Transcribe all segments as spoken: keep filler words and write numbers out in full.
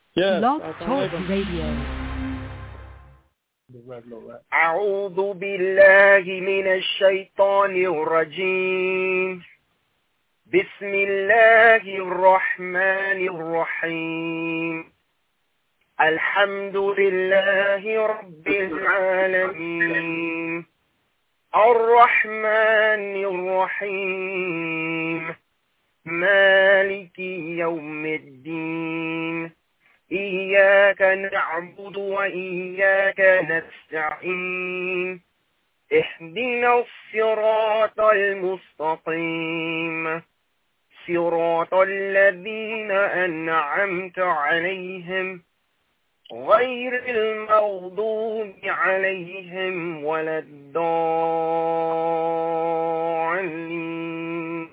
Yes. Blog Talk Radio. أعوذ بالله من الشيطان الرجيم. بسم الله الرحمن الرحيم. الحمد لله رب العالمين الرحمن الرحيم مالك يوم الدين إياك نعبد وإياك نستعين اهدنا الصراط المستقيم صراط الذين أنعمت عليهم غير المغضوب عليهم ولا الضالين.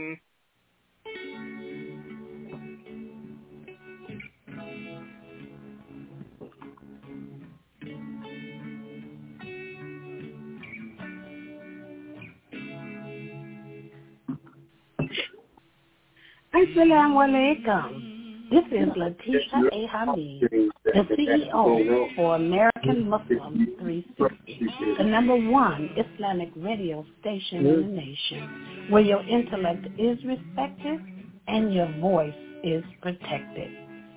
Assalamu alaikum. This is Latisha A. Hamid, the C E O for American Muslim three sixty, the number one Islamic radio station in the nation, where your intellect is respected and your voice is protected.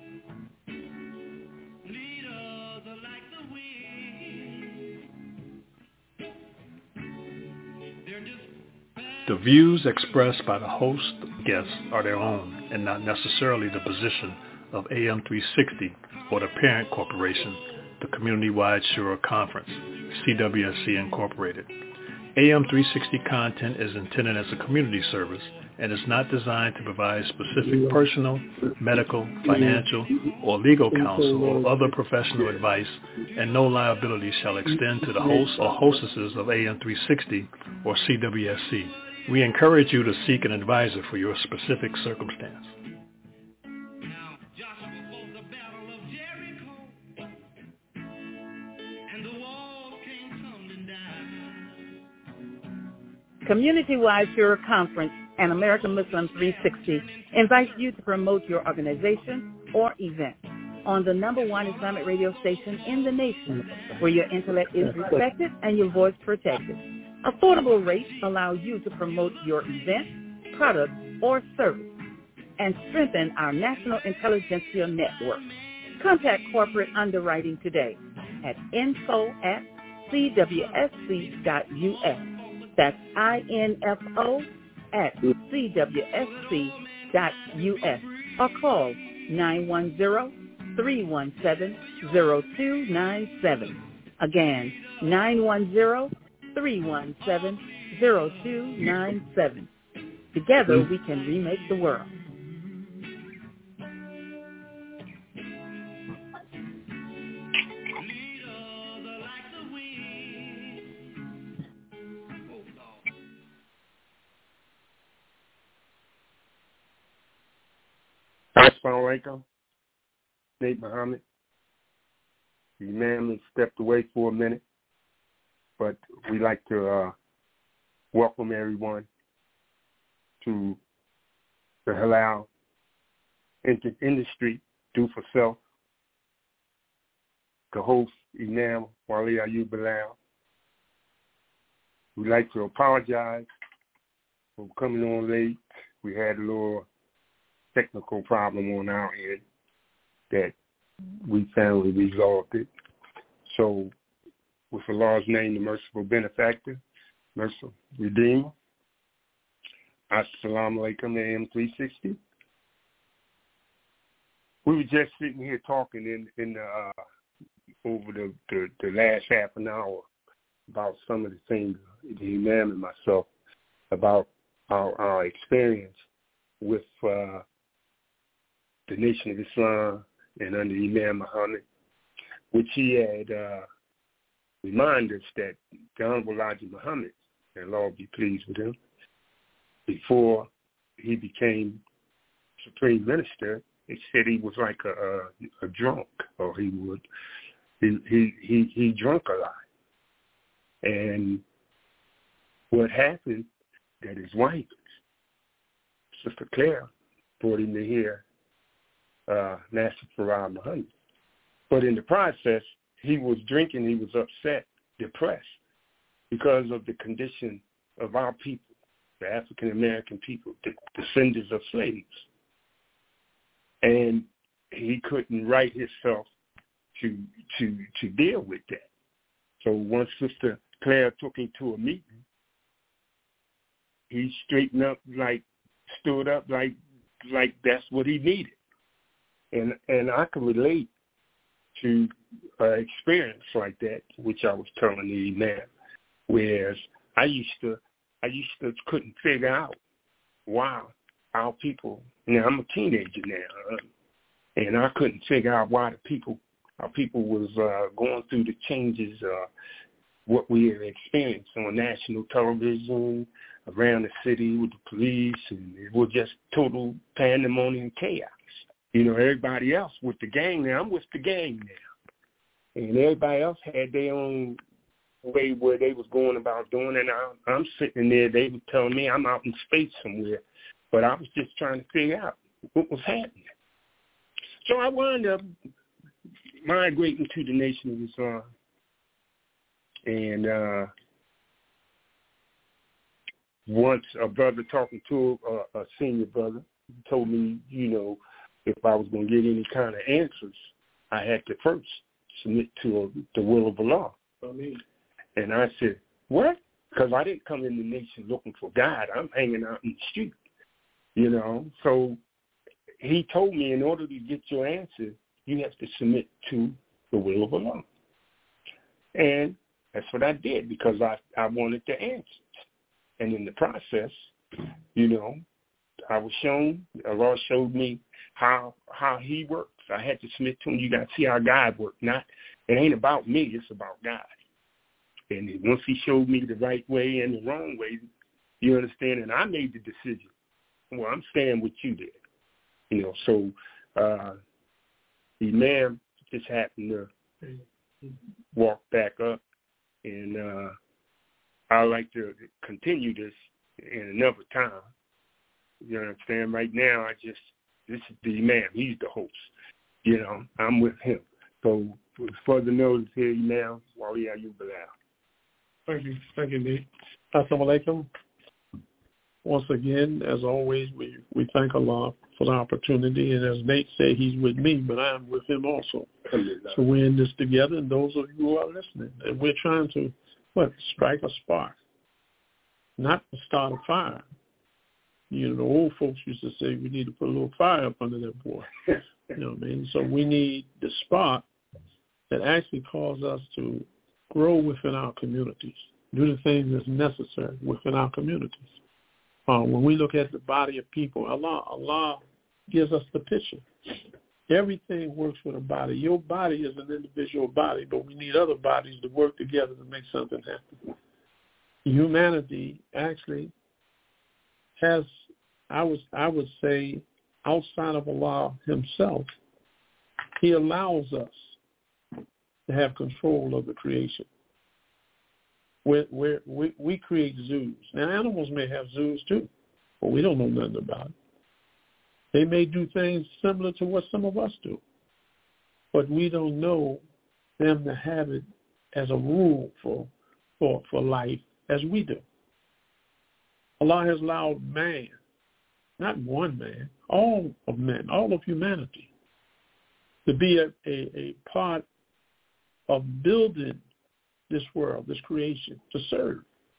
The views expressed by the host guests are their own and not necessarily the position of A M three sixty or the parent corporation, the Community-Wide Shura Conference, C W S C Incorporated. A M three sixty content is intended as a community service and is not designed to provide specific personal, medical, financial, or legal counsel or other professional advice, and no liability shall extend to the hosts or hostesses of A M three sixty or C W S C. We encourage you to seek an advisor for your specific circumstance. Community-Wide Shura Conference and American Muslim three sixty invites you to promote your organization or event on the number one Islamic radio station in the nation, where your intellect is respected and your voice protected. Affordable rates allow you to promote your event, product, or service and strengthen our national intelligentsia network. Contact corporate underwriting today at info at c w s c dot u s. That's I N F O at c w s c dot u s or call nine one zero, three one seven, zero two nine seven. Again, nine one zero, three one seven, zero two nine seven. Together we can remake the world. Assalamu alaikum. Nate Muhammad. The imam stepped away for a minute, but we like to uh, welcome everyone to the halal industry, do for self. The host, Imam Wali Ayub Bilal. We'd like to apologize for coming on late. We had a little technical problem on our end that we finally resolved it. So, with Allah's name, the merciful benefactor, merciful redeemer, Assalamu alaikum, A M three sixty. We were just sitting here talking in, in the, uh, over the, the, the last half an hour about some of the things, the Imam and myself, about our, our experience with uh, the Nation of Islam and under Imam Muhammad, which he had uh, reminded us that the Honorable Elijah Muhammad, and Allah be pleased with him, before he became Supreme Minister, he said he was like a, a, a drunk, or he would, he, he, he, he drunk a lot. And what happened, that his wife, Sister Claire, brought him to hear uh, Master Farah Muhammad. But in the process, he was drinking, he was upset, depressed, because of the condition of our people, the African-American people, the descendants of slaves. And he couldn't right himself to to to deal with that. So once Sister Claire took him to a meeting, he straightened up, like stood up, like like that's what he needed. And and I can relate to an experience like that, which I was telling the Imam, whereas I used to I used to couldn't figure out why our people. Now I'm a teenager now, and I couldn't figure out why the people our people was uh, going through the changes, uh, what we had experienced on national television, around the city with the police, and it was just total pandemonium chaos. You know, everybody else with the gang now, I'm with the gang now. And everybody else had their own way where they was going about doing it. And I, I'm sitting there, they were telling me I'm out in space somewhere. But I was just trying to figure out what was happening. So I wound up migrating to the Nation of Islam. And uh, once a brother talking to a, a senior brother told me, you know, if I was going to get any kind of answers, I had to first submit to a, the will of Allah. Amen. And I said, what? Because I didn't come in the nation looking for God. I'm hanging out in the street, you know. So he told me in order to get your answer, you have to submit to the will of Allah. And that's what I did because I, I wanted the answers. And in the process, you know, I was shown, Allah showed me how how he works. I had to submit to him. You got to see how God works. Not, it ain't about me. It's about God. And once he showed me the right way and the wrong way, you understand, and I made the decision. Well, I'm staying with you there. You know, so uh, the Imam just happened to walk back up, and uh, I'd like to continue this in another time. You understand? Right now, I just, this is the Imam. He's the host. You know, I'm with him. So, with further notice here, Imam, Wali Ayub Bilal. Thank you. Thank you, Nate. Assalamu alaikum. Once again, as always, we, we thank Allah for the opportunity. And as Nate said, he's with me, but I am with him also. So we're in this together, and those of you who are listening, and we're trying to, what, strike a spark, not to start a fire. You know, the old folks used to say we need to put a little fire up under that boy. You know what I mean? So we need the spark that actually causes us to grow within our communities, do the things that's necessary within our communities. Uh, when we look at the body of people, Allah, Allah gives us the picture. Everything works with a body. Your body is an individual body, but we need other bodies to work together to make something happen. Humanity actually has, I would, I would say, outside of Allah himself, he allows us to have control of the creation. We're, we're, we we create zoos. Now, animals may have zoos too, but we don't know nothing about it. They may do things similar to what some of us do, but we don't know them to have it as a rule for for, for life as we do. Allah has allowed man, not one man, all of men, all of humanity, to be a, a, a part of building this world, this creation, to serve.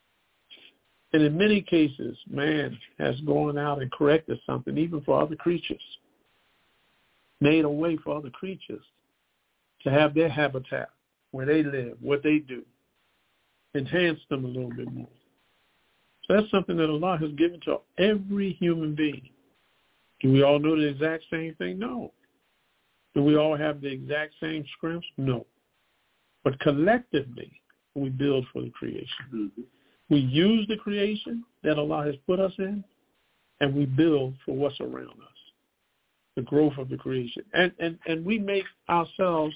And in many cases, man has gone out and corrected something, even for other creatures, made a way for other creatures to have their habitat, where they live, what they do, enhance them a little bit more. So that's something that Allah has given to every human being. Do we all know the exact same thing? No. Do we all have the exact same strengths? No. But collectively, we build for the creation. Mm-hmm. We use the creation that Allah has put us in, and we build for what's around us, the growth of the creation. And and, and we make ourselves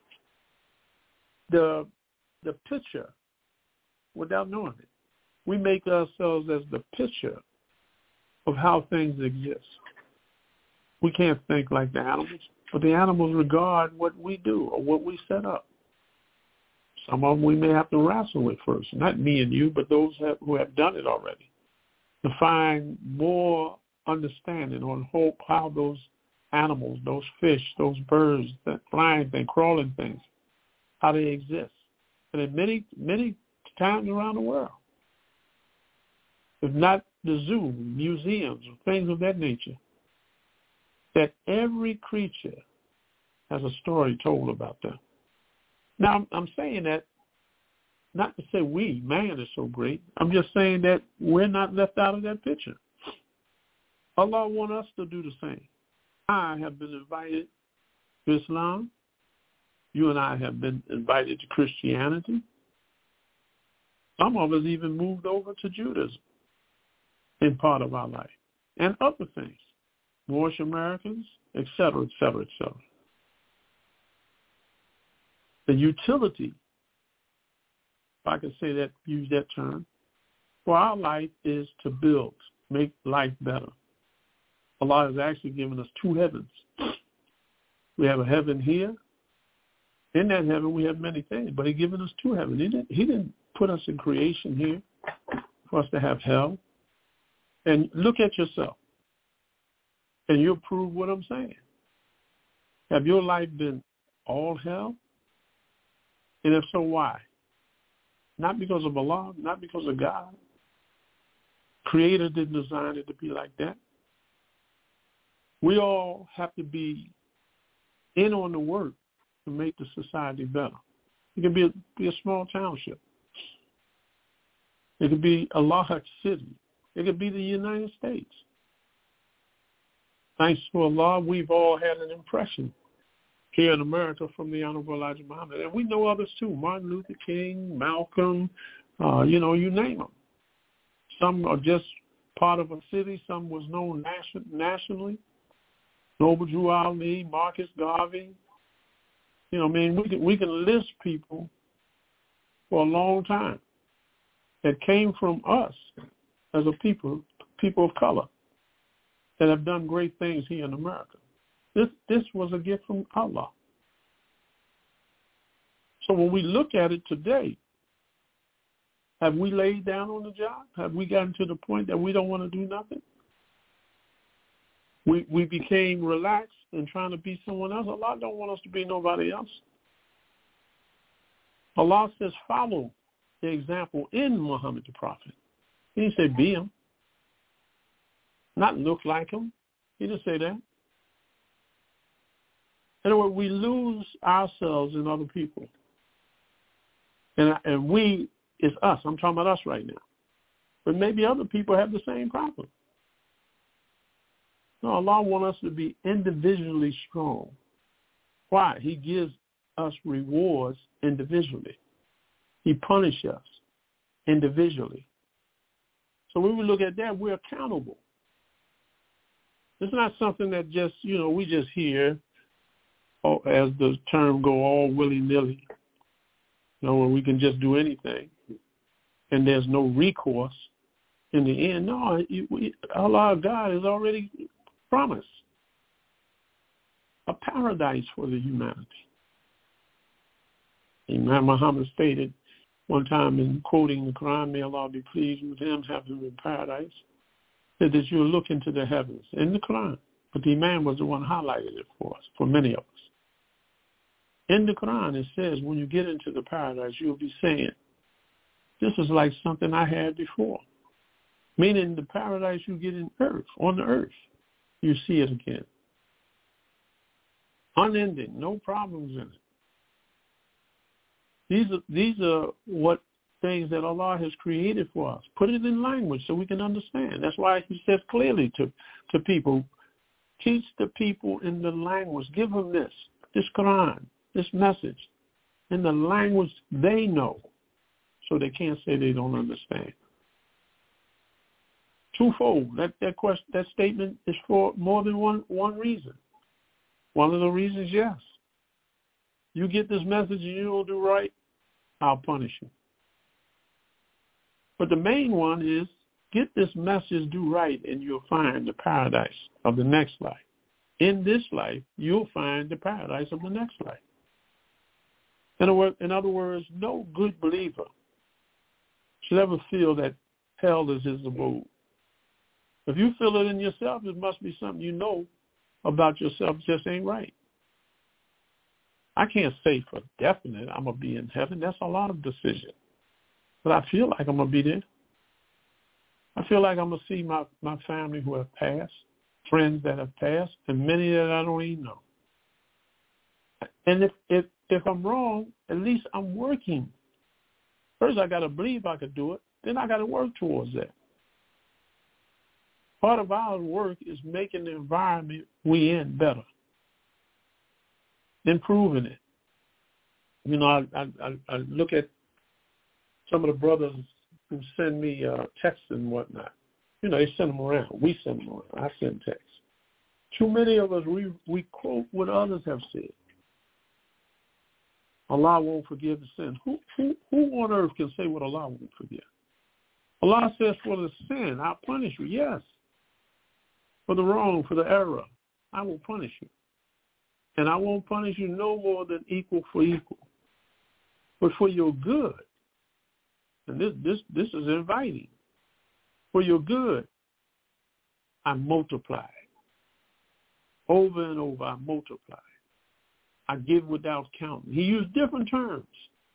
the the picture without knowing it. We make ourselves as the picture of how things exist. We can't think like the animals, but the animals regard what we do or what we set up. Some of them we may have to wrestle with first, not me and you, but those have, who have done it already, to find more understanding on how, how those animals, those fish, those birds, that flying things, crawling things, how they exist. And in many, many times around the world, if not the zoo, museums, things of that nature, that every creature has a story told about them. Now, I'm, I'm saying that not to say we, man, is so great. I'm just saying that we're not left out of that picture. Allah wants us to do the same. I have been invited to Islam. You and I have been invited to Christianity. Some of us even moved over to Judaism in part of our life, and other things, Moorish Americans, et cetera, et cetera, et cetera. The utility, if I can say that, use that term, for our life is to build, make life better. Allah has actually given us two heavens. We have a heaven here. In that heaven, we have many things, but He's given us two heavens. He didn't, he didn't put us in creation here for us to have hell. And look at yourself, and you'll prove what I'm saying. Have your life been all hell? And if so, why? Not because of Allah, not because of God. Creator didn't design it to be like that. We all have to be in on the work to make the society better. It can be a, be a small township. It could be a large city. It could be the United States. Thanks to Allah, we've all had an impression here in America from the Honorable Elijah Muhammad. And we know others too, Martin Luther King, Malcolm, uh, you know, you name them. Some are just part of a city. Some was known nation- nationally. Noble Drew Ali, Marcus Garvey. You know, I mean, we can, we can list people for a long time that came from us as a people, people of color, that have done great things here in America. This this was a gift from Allah. So when we look at it today, have we laid down on the job? Have we gotten to the point that we don't want to do nothing? We we became relaxed and trying to be someone else. Allah don't want us to be nobody else. Allah says follow the example in Muhammad the Prophet. He didn't say be him, not look like him. He didn't say that. In other words, we lose ourselves in other people. And, and we is us. I'm talking about us right now. But maybe other people have the same problem. No, Allah wants us to be individually strong. Why? He gives us rewards individually. He punishes us individually. So when we look at that, we're accountable. It's not something that just, you know, we just hear, oh, as the term go, all willy-nilly, you know, where we can just do anything, and there's no recourse in the end. No, we, Allah, God, has already promised a paradise for the humanity. Imam Muhammad stated one time in quoting the Quran, may Allah be pleased with him, have him in paradise, said that you'll look into the heavens in the Quran. But the Imam was the one highlighted it for us, for many of us. In the Quran, it says when you get into the paradise, you'll be saying, this is like something I had before. Meaning the paradise you get in earth, on the earth, you see it again. Unending, no problems in it. These are, these are what things that Allah has created for us. Put it in language so we can understand. That's why he says clearly to, to people, teach the people in the language. Give them this, this Quran, this message, in the language they know, so they can't say they don't understand. Twofold. That that question, that statement is for more than one one reason. One of the reasons, yes. You get this message and you don't do right, I'll punish you. But the main one is get this message, do right, and you'll find the paradise of the next life in this life, you'll find the paradise of the next life. In other words, in other words, no good believer should ever feel that hell is his abode. If you feel it in yourself, it must be something you know about yourself just ain't right. I can't say for definite I'm going to be in heaven. That's a lot of decision. But I feel like I'm going to be there. I feel like I'm going to see my, my family who have passed, friends that have passed, and many that I don't even know. And if, if, if I'm wrong, at least I'm working. First, I got to believe I could do it. Then I got to work towards that. Part of our work is making the environment we in better, improving it. You know, I, I, I look at some of the brothers who send me uh, texts and whatnot. You know, they send them around. We send them around. I send texts. Too many of us, we, we quote what others have said. Allah won't forgive the sin. Who, who, who on earth can say what Allah won't forgive? Allah says for the sin, I'll punish you, yes. For the wrong, for the error, I will punish you. And I won't punish you no more than equal for equal. But for your good, and this this this is inviting, for your good, I multiply. Over and over, I multiply. I give without counting. He used different terms.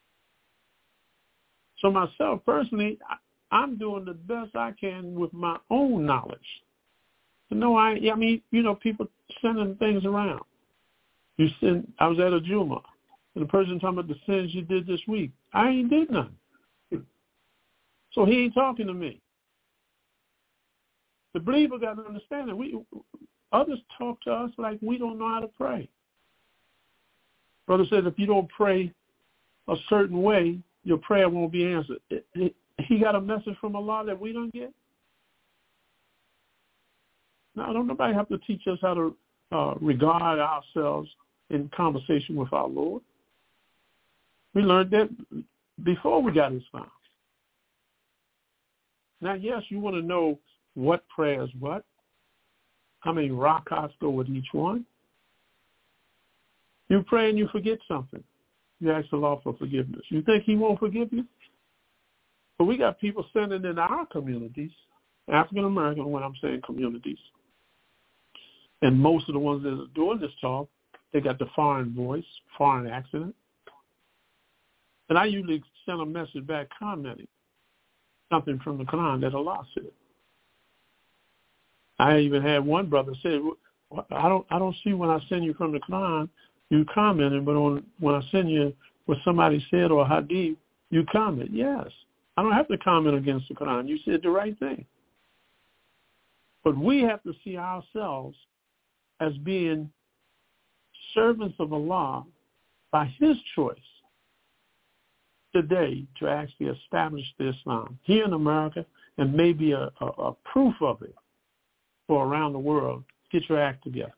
So myself, personally, I, I'm doing the best I can with my own knowledge. No, I, I mean, you know, people sending things around. You send, I was at a Juma, and the person talking about the sins you did this week. I ain't did nothing. So he ain't talking to me. The believer got to understand that we, others talk to us like we don't know how to pray. Brother said if you don't pray a certain way, your prayer won't be answered. It, it, he got a message from Allah that we don't get. Now, don't nobody have to teach us how to uh, regard ourselves in conversation with our Lord. We learned that before we got Islam. Now, yes, you want to know what prayer is what, how many rakats go with each one. You pray and you forget something. You ask Allah for forgiveness. You think he won't forgive you? But we got people sending in our communities, African American when I'm saying communities, and most of the ones that are doing this talk, they got the foreign voice, foreign accent. And I usually send a message back commenting something from the Quran that Allah said. I even had one brother say, I don't I don't see when I send you from the Quran, you commenting, but on, when I send you what somebody said or a hadith, you comment. Yes. I don't have to comment against the Quran. You said the right thing. But we have to see ourselves as being servants of Allah by his choice today to actually establish the Islam here in America and maybe a, a, a proof of it for around the world. Get your act together.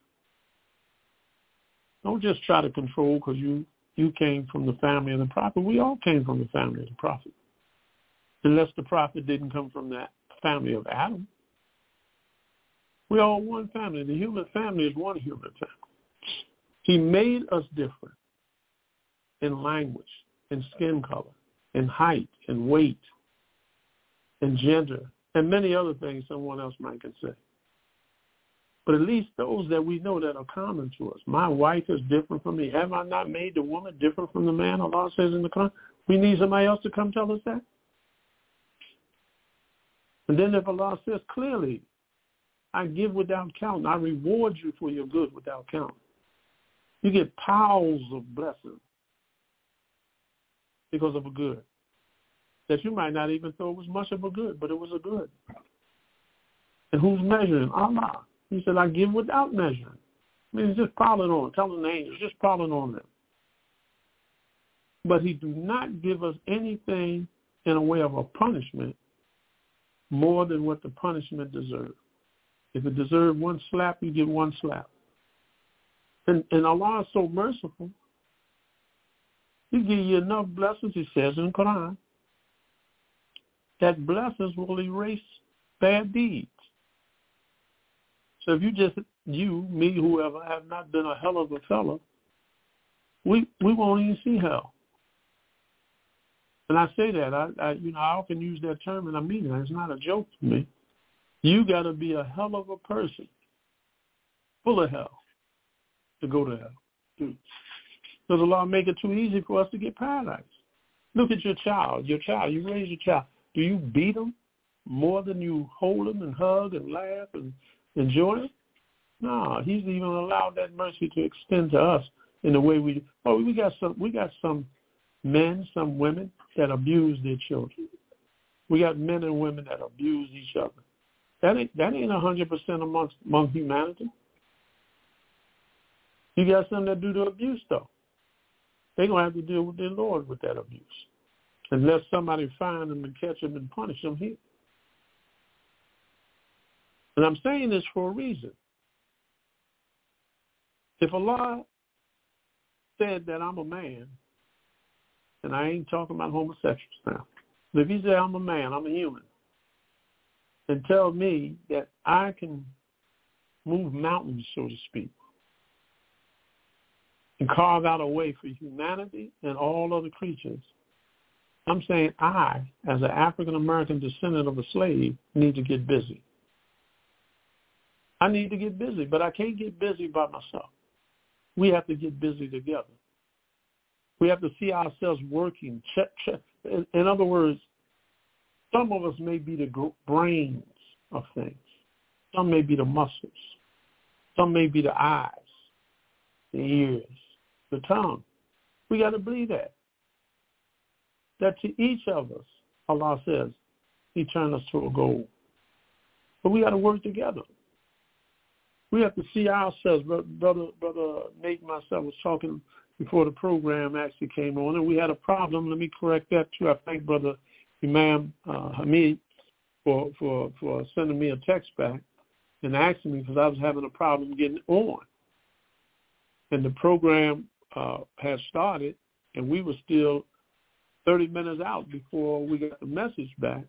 Don't just try to control because you, you came from the family of the prophet. We all came from the family of the prophet. Unless the prophet didn't come from that family of Adam. We're all one family. The human family is one human family. He made us different in language, in skin color, in height, in weight, in gender, and many other things someone else might can say. But at least those that we know that are common to us. My wife is different from me. Have I not made the woman different from the man? Allah says in the Quran. We need somebody else to come tell us that. And then if Allah says clearly, I give without count. I reward you for your good without count. You get piles of blessings because of a good that you might not even thought was much of a good, but it was a good. And who's measuring? Allah. He said, I give without measuring. I mean, it's just piling on, telling the angels, just piling on them. But he do not give us anything in a way of a punishment more than what the punishment deserves. If it deserved one slap, you get one slap. And, and Allah is so merciful. He give you enough blessings, he says in the Quran, that blessings will erase bad deeds. So if you just you, me, whoever, have not been a hell of a fella, we we won't even see hell. And I say that, I, I you know, I often use that term, and I mean it. It's not a joke to me. You got to be a hell of a person, full of hell, to go to hell. Because the law make it too easy for us to get paradise. Look at your child. Your child, you raise your child. Do you beat them more than you hold them and hug and laugh and enjoy them? No, he's even allowed that mercy to extend to us in the way we do. Oh, we got some. We got some men, some women that abuse their children. We got men and women that abuse each other. That ain't that ain't a hundred percent amongst among humanity. You got some that do the abuse though. They're gonna have to deal with their Lord with that abuse, unless somebody find them and catch them and punish them here. And I'm saying this for a reason. If Allah said that I'm a man, and I ain't talking about homosexuals now, but if he said I'm a man, I'm a human, and tell me that I can move mountains, so to speak, and carve out a way for humanity and all other creatures, I'm saying I, as an African-American descendant of a slave, need to get busy. I need to get busy, but I can't get busy by myself. We have to get busy together. We have to see ourselves working. Check, check. In, in other words, some of us may be the brains of things. Some may be the muscles. Some may be the eyes, the ears, the tongue. We got to believe that. That to each of us, Allah says, he turned us to a goal. But we got to work together. We have to see ourselves. Brother, brother Nate and myself was talking before the program actually came on, and we had a problem. Let me correct that too. I thank Brother Imam uh, Hamid for, for, for sending me a text back and asking me because I was having a problem getting on. And the program uh, had started, and we were still thirty minutes out before we got the message back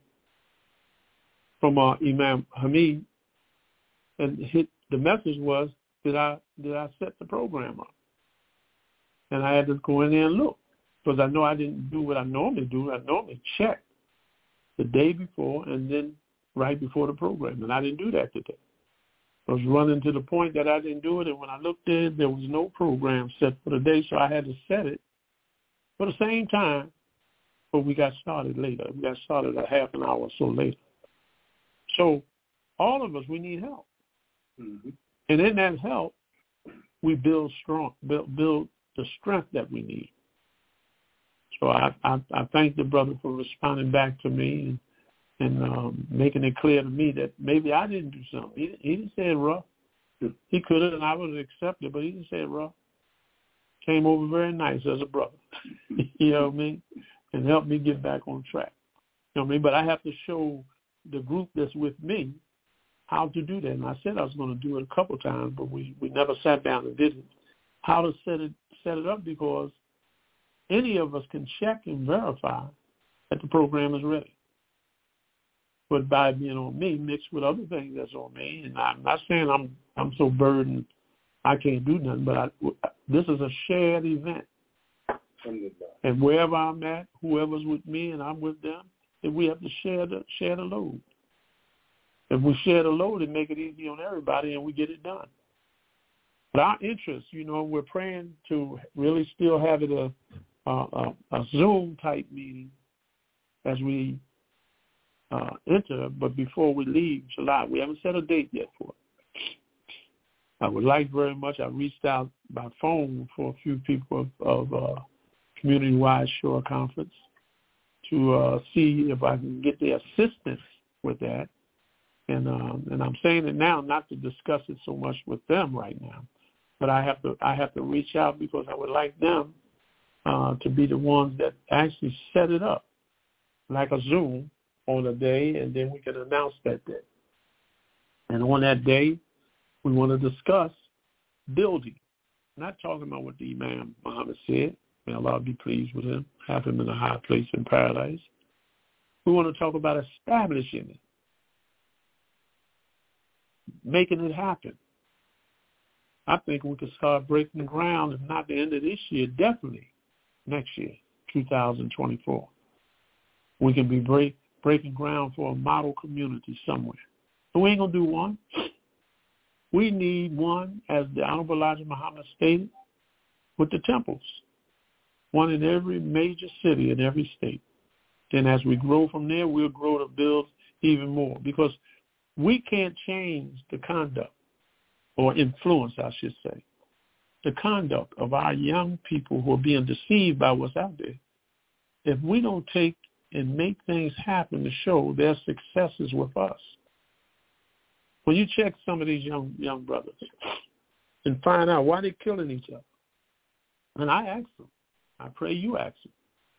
from uh, Imam Hamid, and hit, the message was, did I did I set the program up? And I had to go in there and look because I know I didn't do what I normally do. I normally check the day before and then right before the program, and I didn't do that today. I was running to the point that I didn't do it, and when I looked in, there was no program set for the day, so I had to set it for the same time, but we got started later. We got started a half an hour or so later. So all of us, we need help. Mm-hmm. And in that help, we build strong, build, build the strength that we need. So I, I, I thank the brother for responding back to me and, and um, making it clear to me that maybe I didn't do something. He, he didn't say it rough. He could have, and I would have accepted it, but he didn't say it rough. Came over very nice as a brother, you know what I mean, and helped me get back on track. You know what I mean? But I have to show the group that's with me how to do that. And I said I was going to do it a couple of times, but we, we never sat down and did it. How to set it set it up, because any of us can check and verify that the program is ready. But by being on me, mixed with other things that's on me, and I'm not saying I'm I'm so burdened I can't do nothing, but I, this is a shared event. And wherever I'm at, whoever's with me and I'm with them, then we have to share the share the load. If we share the load, it make it easy on everybody, and we get it done. But our interest, you know, we're praying to really still have it a a, a Zoom-type meeting as we uh, enter, but before we leave July. We haven't set a date yet for it. I would like very much, I reached out by phone for a few people of, of uh, Community-Wide Shore Conference to uh, see if I can get their assistance with that. And um, and I'm saying it now not to discuss it so much with them right now, but I have to I have to reach out because I would like them uh, to be the ones that actually set it up, like a Zoom on a day, and then we can announce that day. And on that day, we want to discuss building, not talking about what the Imam Muhammad said. May Allah be pleased with him, have him in a high place in paradise. We want to talk about establishing it, making it happen. I think we could start breaking ground, if not the end of this year, definitely next year, two thousand twenty-four. We can be break, breaking ground for a model community somewhere. So we ain't going to do one. We need one, as the Honorable Elijah Muhammad stated, with the temples, one in every major city in every state. Then as we grow from there, we'll grow to build even more, because we can't change the conduct, or influence, I should say, the conduct of our young people who are being deceived by what's out there. If we don't take and make things happen to show their successes with us. When you check some of these young young brothers and find out why they're killing each other, and I ask them, I pray you ask them.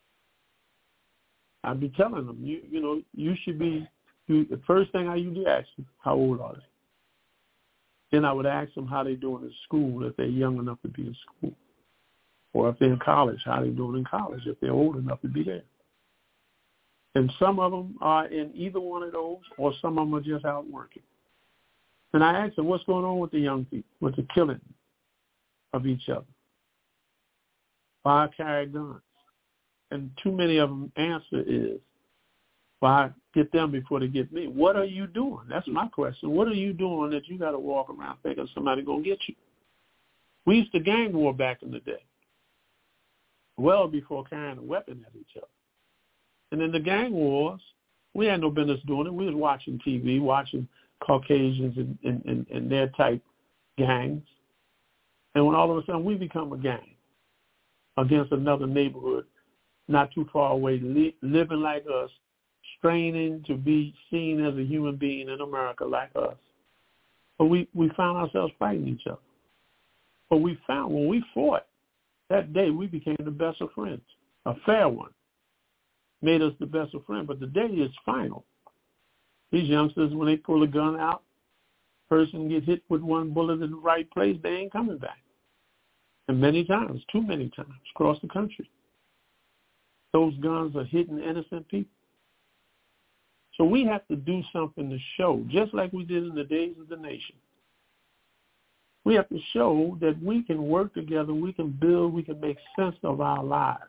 I'd be telling them, you you know, you should be, you, the first thing I usually ask them, how old are they? Then I would ask them how they're doing in school if they're young enough to be in school. Or if they're in college, how they're doing in college if they're old enough to be there. And some of them are in either one of those, or some of them are just out working. And I ask them, what's going on with the young people, with the killing of each other? Why carry guns? And too many of them answer is, why get them before they get me? What are you doing? That's my question. What are you doing that you got to walk around thinking somebody's going to get you? We used to gang war back in the day, well before carrying a weapon at each other. And in the gang wars, we had no business doing it. We was watching T V, watching Caucasians and, and, and, and their type gangs. And when all of a sudden we become a gang against another neighborhood not too far away, li- living like us, straining to be seen as a human being in America like us. But we, we found ourselves fighting each other. But we found when we fought, that day we became the best of friends. A fair one made us the best of friends. But the day is final. These youngsters, when they pull a gun out, person get hit with one bullet in the right place, they ain't coming back. And many times, too many times, across the country, those guns are hitting innocent people. So we have to do something to show, just like we did in the days of the nation. We have to show that we can work together, we can build, we can make sense of our lives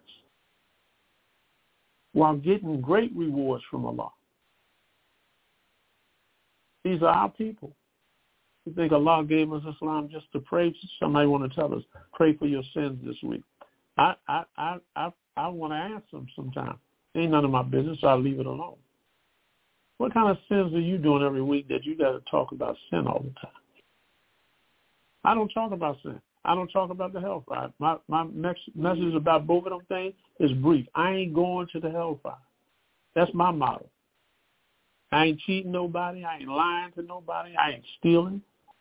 while getting great rewards from Allah. These are our people. You think Allah gave us Islam just to pray? Somebody want to tell us, pray for your sins this week. I I I I, I want to ask them sometime. Ain't none of my business, so I'll leave it alone. What kind of sins are you doing every week that you got to talk about sin all the time? I don't talk about sin. I don't talk about the hellfire. My my message about both of them things is brief. I ain't going to the hellfire. That's my motto. I ain't cheating nobody. I ain't lying to nobody. I ain't stealing.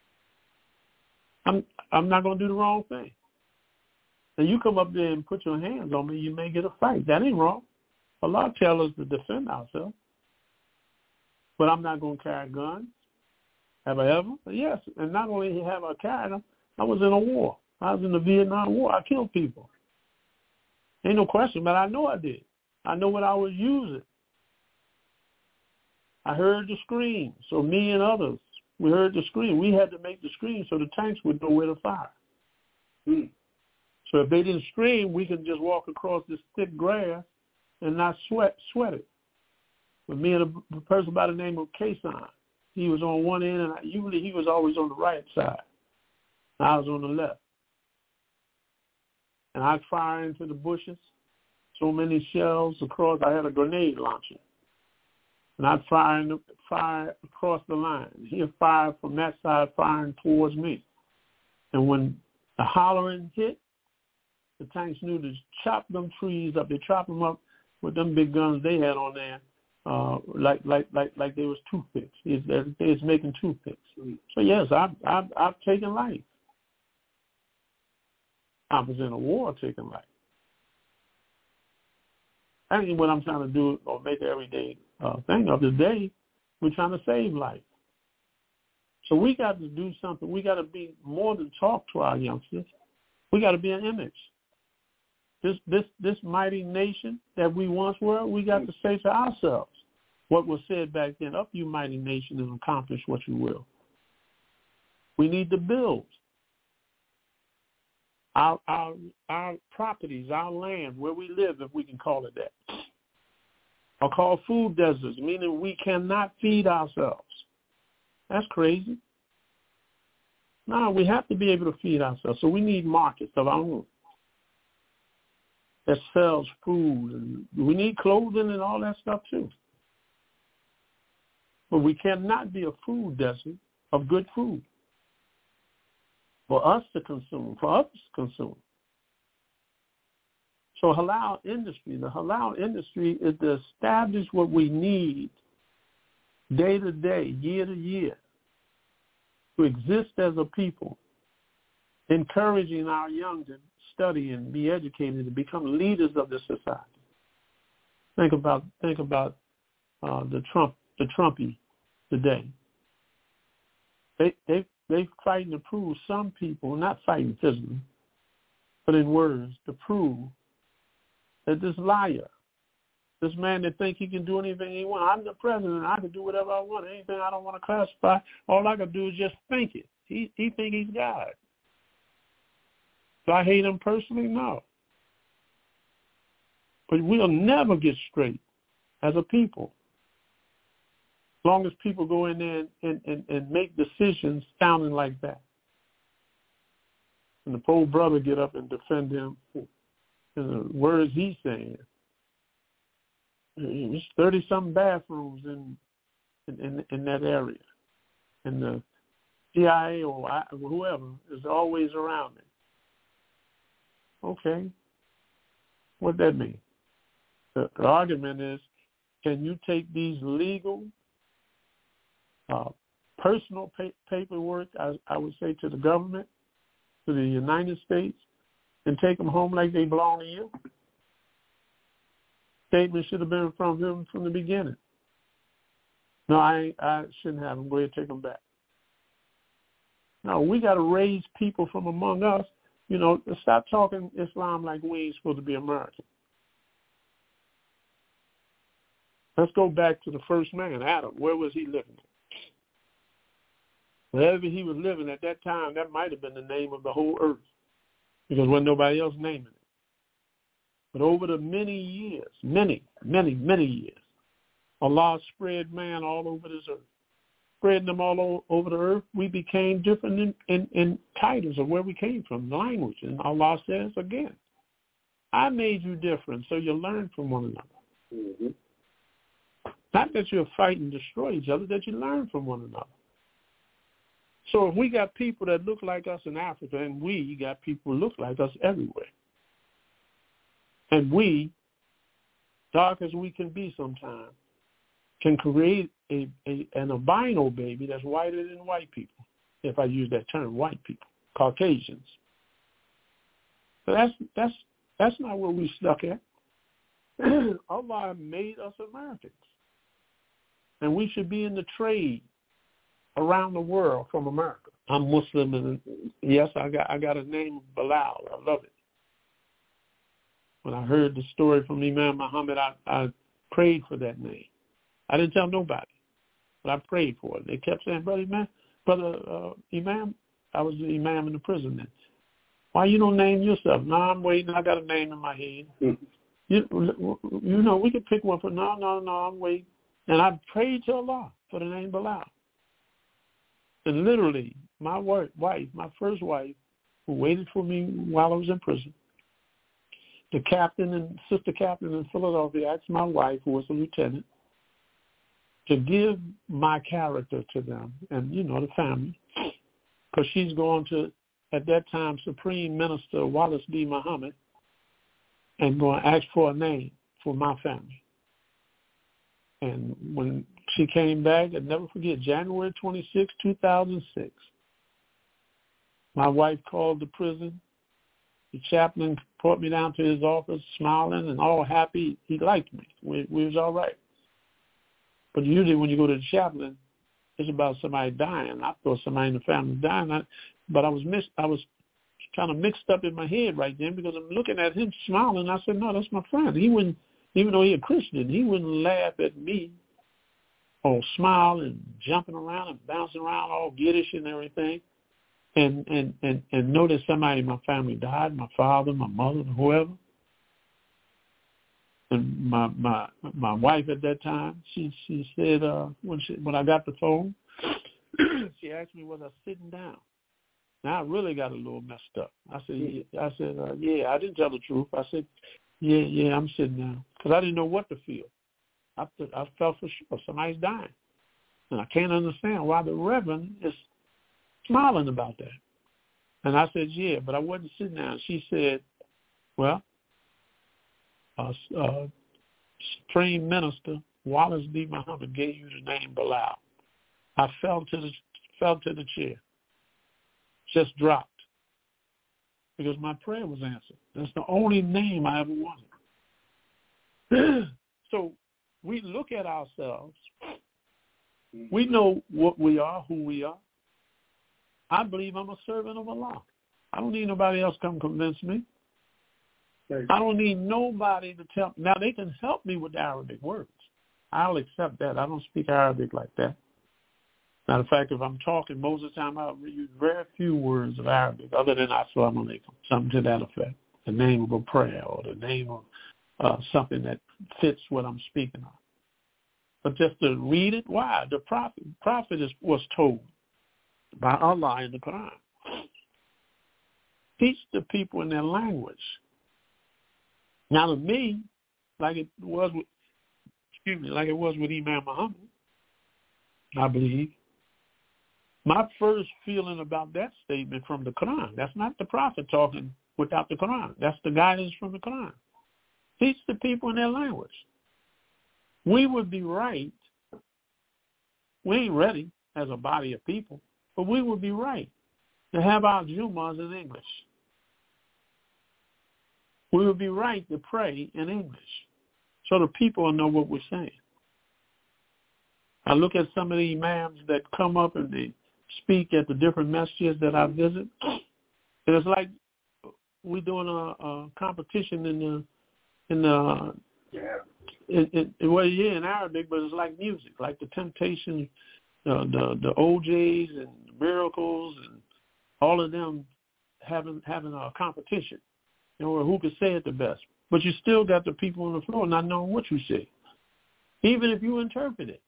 I'm I'm not going to do the wrong thing. And you come up there and put your hands on me, you may get a fight. That ain't wrong. Allah tells us to defend ourselves. But I'm not going to carry guns. Have I ever? Yes. And not only have I carried them, I was in a war. I was in the Vietnam War. I killed people. Ain't no question, but I know I did. I know what I was using. I heard the scream. So me and others, we heard the scream. We had to make the scream so the tanks would know where to fire. Hmm. So if they didn't scream, we could just walk across this thick grass and not sweat sweat it. But me and a, a person by the name of Kason, he was on one end, and I, usually he was always on the right side. I was on the left. And I'd fire into the bushes, so many shells across. I had a grenade launcher. And I'd fire, in the, fire across the line. He'd fire from that side, firing towards me. And when the hollering hit, the tanks knew to chop them trees up. They chop them up with them big guns they had on there, uh, like like like like they was toothpicks. It's, they was making toothpicks. So yes, I've I've, I've taken life. I was in a war taking life. I think what I'm trying to do, or make an everyday uh, thing of the day, we're trying to save life. So we got to do something. We got to be more than talk to our youngsters. We got to be an image. This this this mighty nation that we once were, we got to say to ourselves what was said back then, up you mighty nation and accomplish what you will. We need to build. our, our, our properties, our land, where we live, if we can call it that, are called food deserts, meaning we cannot feed ourselves. That's crazy. No, we have to be able to feed ourselves. So we need markets of our own that sells food. And we need clothing and all that stuff too. But we cannot be a food desert of good food for us to consume, for others to consume. So halal industry, the halal industry is to establish what we need day to day, year to year, to exist as a people, encouraging our young to study and be educated and become leaders of the society. Think about think about uh, the Trump the Trumpy today. They they they fighting to prove some people, not fighting physically, but in words, to prove that this liar, this man that think he can do anything he wants, I'm the president, I can do whatever I want, anything I don't want to classify, all I can do is just think it. He he think he's God. Do I hate him personally? No. But we'll never get straight as a people as long as people go in there and, and, and, and make decisions sounding like that. And the poor brother get up and defend him in the words he's saying. There's thirty-something bathrooms in, in in that area. And the C I A or whoever is always around it. Okay. What that mean? The, the argument is, can you take these legal, uh, personal pa- paperwork, I, I would say, to the government, to the United States, and take them home like they belong to you? Statement should have been from him from the beginning. No, I I shouldn't have them. Go ahead and take them back. No, we got to raise people from among us. You know, stop talking Islam like we ain't supposed to be American. Let's go back to the first man, Adam. Where was he living? Wherever he was living at that time, that might have been the name of the whole earth, because wasn't nobody else naming it. But over the many years, many, many, many years, Allah spread man all over this earth. Spreading them all over the earth, we became different in, in, in titles of where we came from, language. And Allah says again, I made you different so you learn from one another. Mm-hmm. Not that you'll fight and destroy each other, that you learn from one another. So if we got people that look like us in Africa, and we got people who look like us everywhere, and we, dark as we can be sometimes, can create a, a an albino baby that's whiter than white people, if I use that term, white people, Caucasians. So that's that's that's not where we stuck at. Allah made us Americans, and we should be in the trade around the world from America. I'm Muslim, and yes, I got I got a name, Bilal. I love it. When I heard the story from Imam Muhammad, I, I prayed for that name. I didn't tell nobody, but I prayed for it. They kept saying, brother Imam, brother uh, Imam, I was the Imam in the prison then. Why you don't name yourself? No, I'm waiting. I got a name in my head. Mm-hmm. You, you know, we could pick one for, no, no, no, I'm waiting. And I prayed to Allah for the name Bilal. And literally, my wife, my first wife, who waited for me while I was in prison, the captain and sister captain in Philadelphia asked my wife, who was a lieutenant, to give my character to them and, you know, the family, because she's going to, at that time, Supreme Minister Wallace D. Muhammad, and going to ask for a name for my family. And when she came back, I'll never forget, January twenty-sixth, two thousand six, my wife called the prison. The chaplain brought me down to his office, smiling and all happy. He liked me. We, we was all right. But usually when you go to the chaplain, it's about somebody dying. I thought somebody in the family was dying. I, but I was mixed, I was kind of mixed up in my head right then, because I'm looking at him smiling. I said, no, that's my friend. He wouldn't, even though he's a Christian, he wouldn't laugh at me or smile and jumping around and bouncing around all giddish and everything. and, and, and, and know that somebody in my family died, my father, my mother, whoever. And my my my wife at that time, she she said uh, when she when I got the phone, she asked me was I sitting down. Now I really got a little messed up. I said yeah. I said uh, yeah, I didn't tell the truth. I said yeah yeah I'm sitting down because I didn't know what to feel. I I felt for sure somebody's dying, and I can't understand why the Reverend is smiling about that. And I said yeah, but I wasn't sitting down. She said, well. Uh, uh, Supreme Minister Wallace D. Muhammad gave you the name Bilal. I fell to the fell to the chair, just dropped, because my prayer was answered. That's the only name I ever wanted. So we look at ourselves. We know what we are, who we are. I believe I'm a servant of Allah. I don't need nobody else to come convince me. I don't need nobody to tell. Now, they can help me with the Arabic words. I'll accept that. I don't speak Arabic like that. Matter of fact, if I'm talking, most of the time I'll use very few words of Arabic other than Assalamu alaikum, something to that effect, the name of a prayer or the name of uh, something that fits what I'm speaking of. But just to read it, why? The prophet, prophet is, was told by Allah in the Quran, teach the people in their language. Now to me, like it was with, excuse me, like it was with Imam Muhammad, I believe, my first feeling about that statement from the Quran, that's not the prophet talking without the Quran. That's the guidance from the Quran. Teach the people in their language. We would be right. We ain't ready as a body of people, but we would be right to have our Jummahs in English. We would be right to pray in English so the people will know what we're saying. I look at some of the imams that come up and they speak at the different masjids that I visit, and it's like we're doing a, a competition in the in the yeah. in, in, well, yeah, in Arabic, but it's like music, like the Temptations, uh, the the O Js and the Miracles, and all of them having having a competition. Or who could say it the best. But you still got the people on the floor not knowing what you say, even if you interpret it.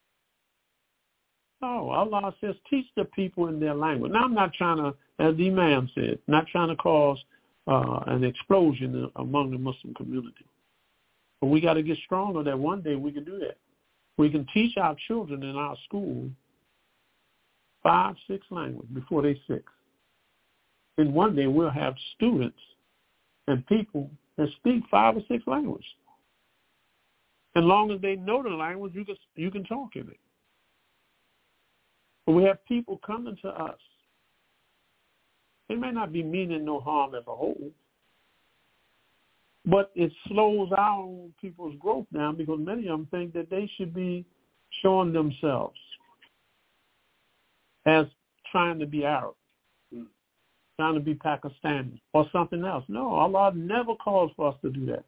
Oh, Allah says, teach the people in their language. Now, I'm not trying to, as the Imam said, not trying to cause uh, an explosion among the Muslim community. But we got to get stronger that one day we can do that. We can teach our children in our school five, six languages before they're six. And one day we'll have students and people that speak five or six languages. As long as they know the language, you can you can talk in it. But we have people coming to us. They may not be meaning no harm as a whole, but it slows our own people's growth down because many of them think that they should be showing themselves as trying to be Arab, trying to be Pakistani or something else. No, Allah never calls for us to do that.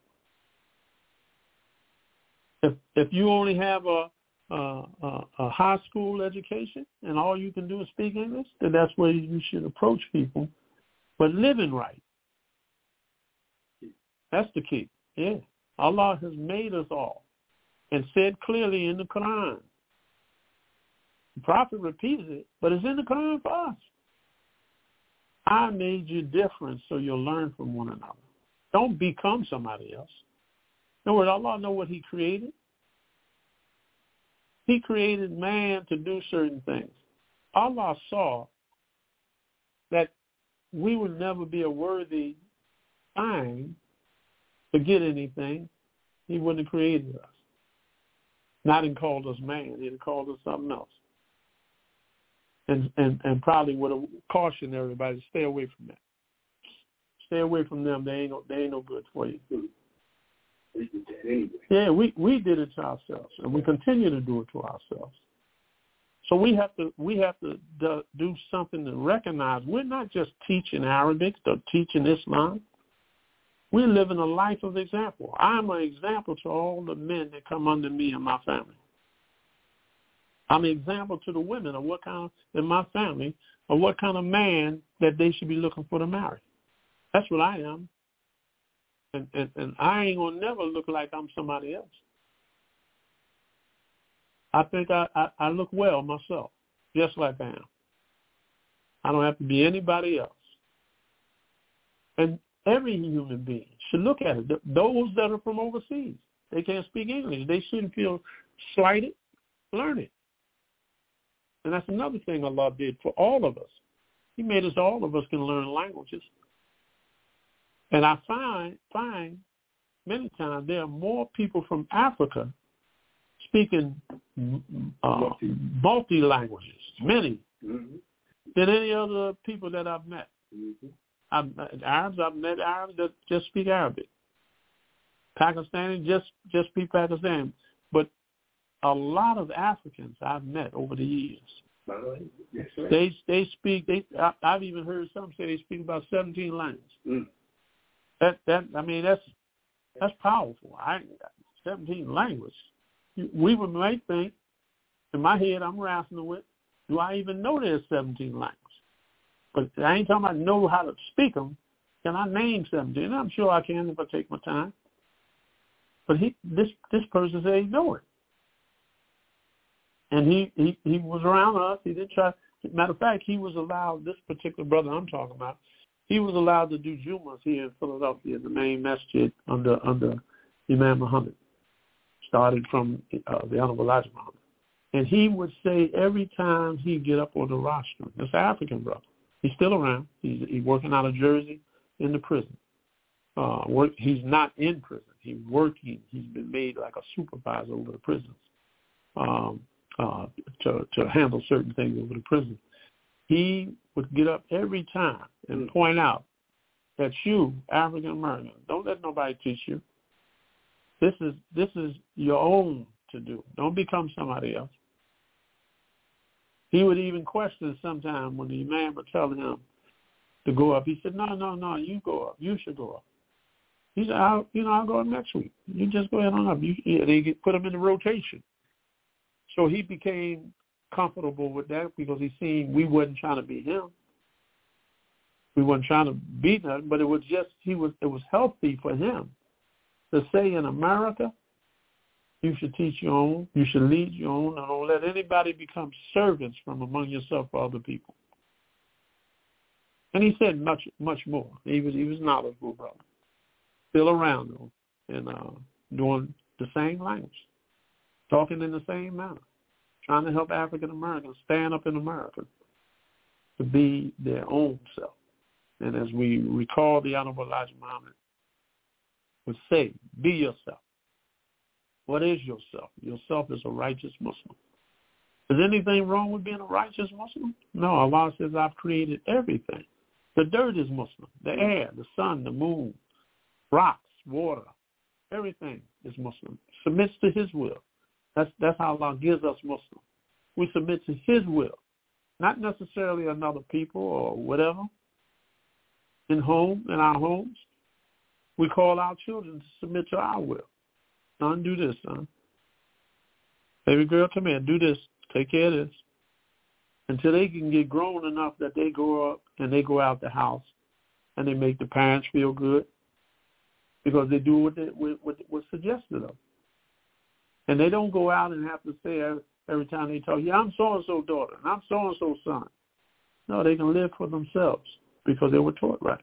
If if you only have a, a, a high school education and all you can do is speak English, then that's where you should approach people. But living right, that's the key. Yeah, Allah has made us all and said clearly in the Quran. The Prophet repeated it, but it's in the Quran for us. I made you different so you'll learn from one another. Don't become somebody else. In other words, Allah knows what he created. He created man to do certain things. Allah saw that we would never be a worthy sign to get anything. He wouldn't have created us. Not even called us man. He'd have called us something else. And, and and probably would have cautioned everybody to stay away from that. Stay away from them. They ain't no, they ain't no good for you. We did that anyway. Yeah, we, we did it to ourselves, and we continue to do it to ourselves. So we have to we have to do, do something to recognize we're not just teaching Arabic or teaching Islam. We're living a life of example. I'm an example to all the men that come under me and my family. I'm an example to the women of what kind of, in my family, of what kind of man that they should be looking for to marry. That's what I am. And, and, and I ain't going to never look like I'm somebody else. I think I, I, I look well myself, just like I am. I don't have to be anybody else. And every human being should look at it. Those that are from overseas, they can't speak English. They shouldn't feel slighted. Learn it. And that's another thing Allah did for all of us. He made us, all of us can learn languages. And I find, find many times there are more people from Africa speaking uh, multi-languages, many, mm-hmm. than any other people that I've met. Mm-hmm. I've, Arabs, I've met Arabs that just speak Arabic. Pakistani just, just speak Pakistani. But a lot of Africans I've met over the years, yes, right. they they speak, they, I, I've even heard some say they speak about seventeen languages. Mm. That, that, I mean, that's that's powerful. I seventeen languages. We would might think, in my head, I'm wrestling with, do I even know there's seventeen languages? But I ain't talking about know how to speak them. Can I name seventeen? I'm sure I can if I take my time. But he, this this person said he know it. And he, he, he was around us. He didn't try. Matter of fact, he was allowed, this particular brother I'm talking about, he was allowed to do Jumas here in Philadelphia, the main masjid under under Imam Muhammad. Started from uh, the Honorable Elijah Muhammad. And he would say every time he'd get up on the rostrum, this African brother, he's still around. He's, he's working out of Jersey in the prison. Uh, work, he's not in prison. He's working. He's been made like a supervisor over the prisons um, uh, to, to handle certain things over the prison. He would get up every time and point out that you, African American, don't let nobody teach you. This is this is your own to do. Don't become somebody else. He would even question sometimes when the imam would tell him to go up. He said, no, no, no, you go up. You should go up. He said, I'll, you know, I'll go up next week. You just go ahead on up. You, yeah, they put him in the rotation. So he became comfortable with that because he seen we wasn't trying to be him. We wasn't trying to be nothing, but it was just, he was, it was healthy for him to say in America, you should teach your own, you should lead your own, and don't let anybody become servants from among yourself for other people. And he said much, much more. He was, he was knowledgeable, brother. Still around though, and uh, doing the same language, talking in the same manner, trying to help African Americans stand up in America to be their own self. And as we recall, the Honorable Elijah Muhammad would say, be yourself. What is yourself? Yourself is a righteous Muslim. Is anything wrong with being a righteous Muslim? No, Allah says, I've created everything. The dirt is Muslim. The air, the sun, the moon, rocks, water, everything is Muslim. Submits to his will. That's that's how Allah gives us Muslim. We submit to his will, not necessarily another people or whatever. In home, in our homes, we call our children to submit to our will. Son, do this, son. Baby girl, come here, do this. Take care of this. Until they can get grown enough that they grow up and they go out the house and they make the parents feel good because they do what, they, what, what was suggested of them. And they don't go out and have to say every, every time they talk, yeah, I'm so-and-so daughter, and I'm so-and-so son. No, they can live for themselves because they were taught right.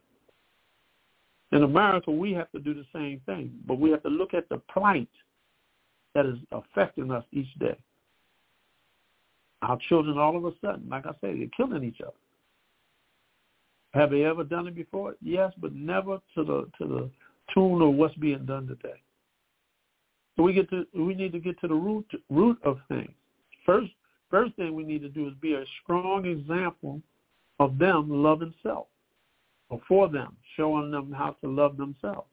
In America, we have to do the same thing, but we have to look at the plight that is affecting us each day. Our children, all of a sudden, like I say, they're killing each other. Have they ever done it before? Yes, but never to the to the tune of what's being done today. So we get to we need to get to the root root of things. First, first thing we need to do is be a strong example of them loving self, or for them, showing them how to love themselves.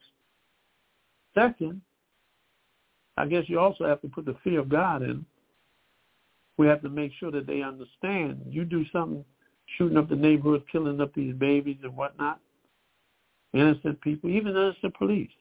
Second, I guess you also have to put the fear of God in. We have to make sure that they understand. You do something, shooting up the neighborhood, killing up these babies and whatnot, innocent people, even innocent police.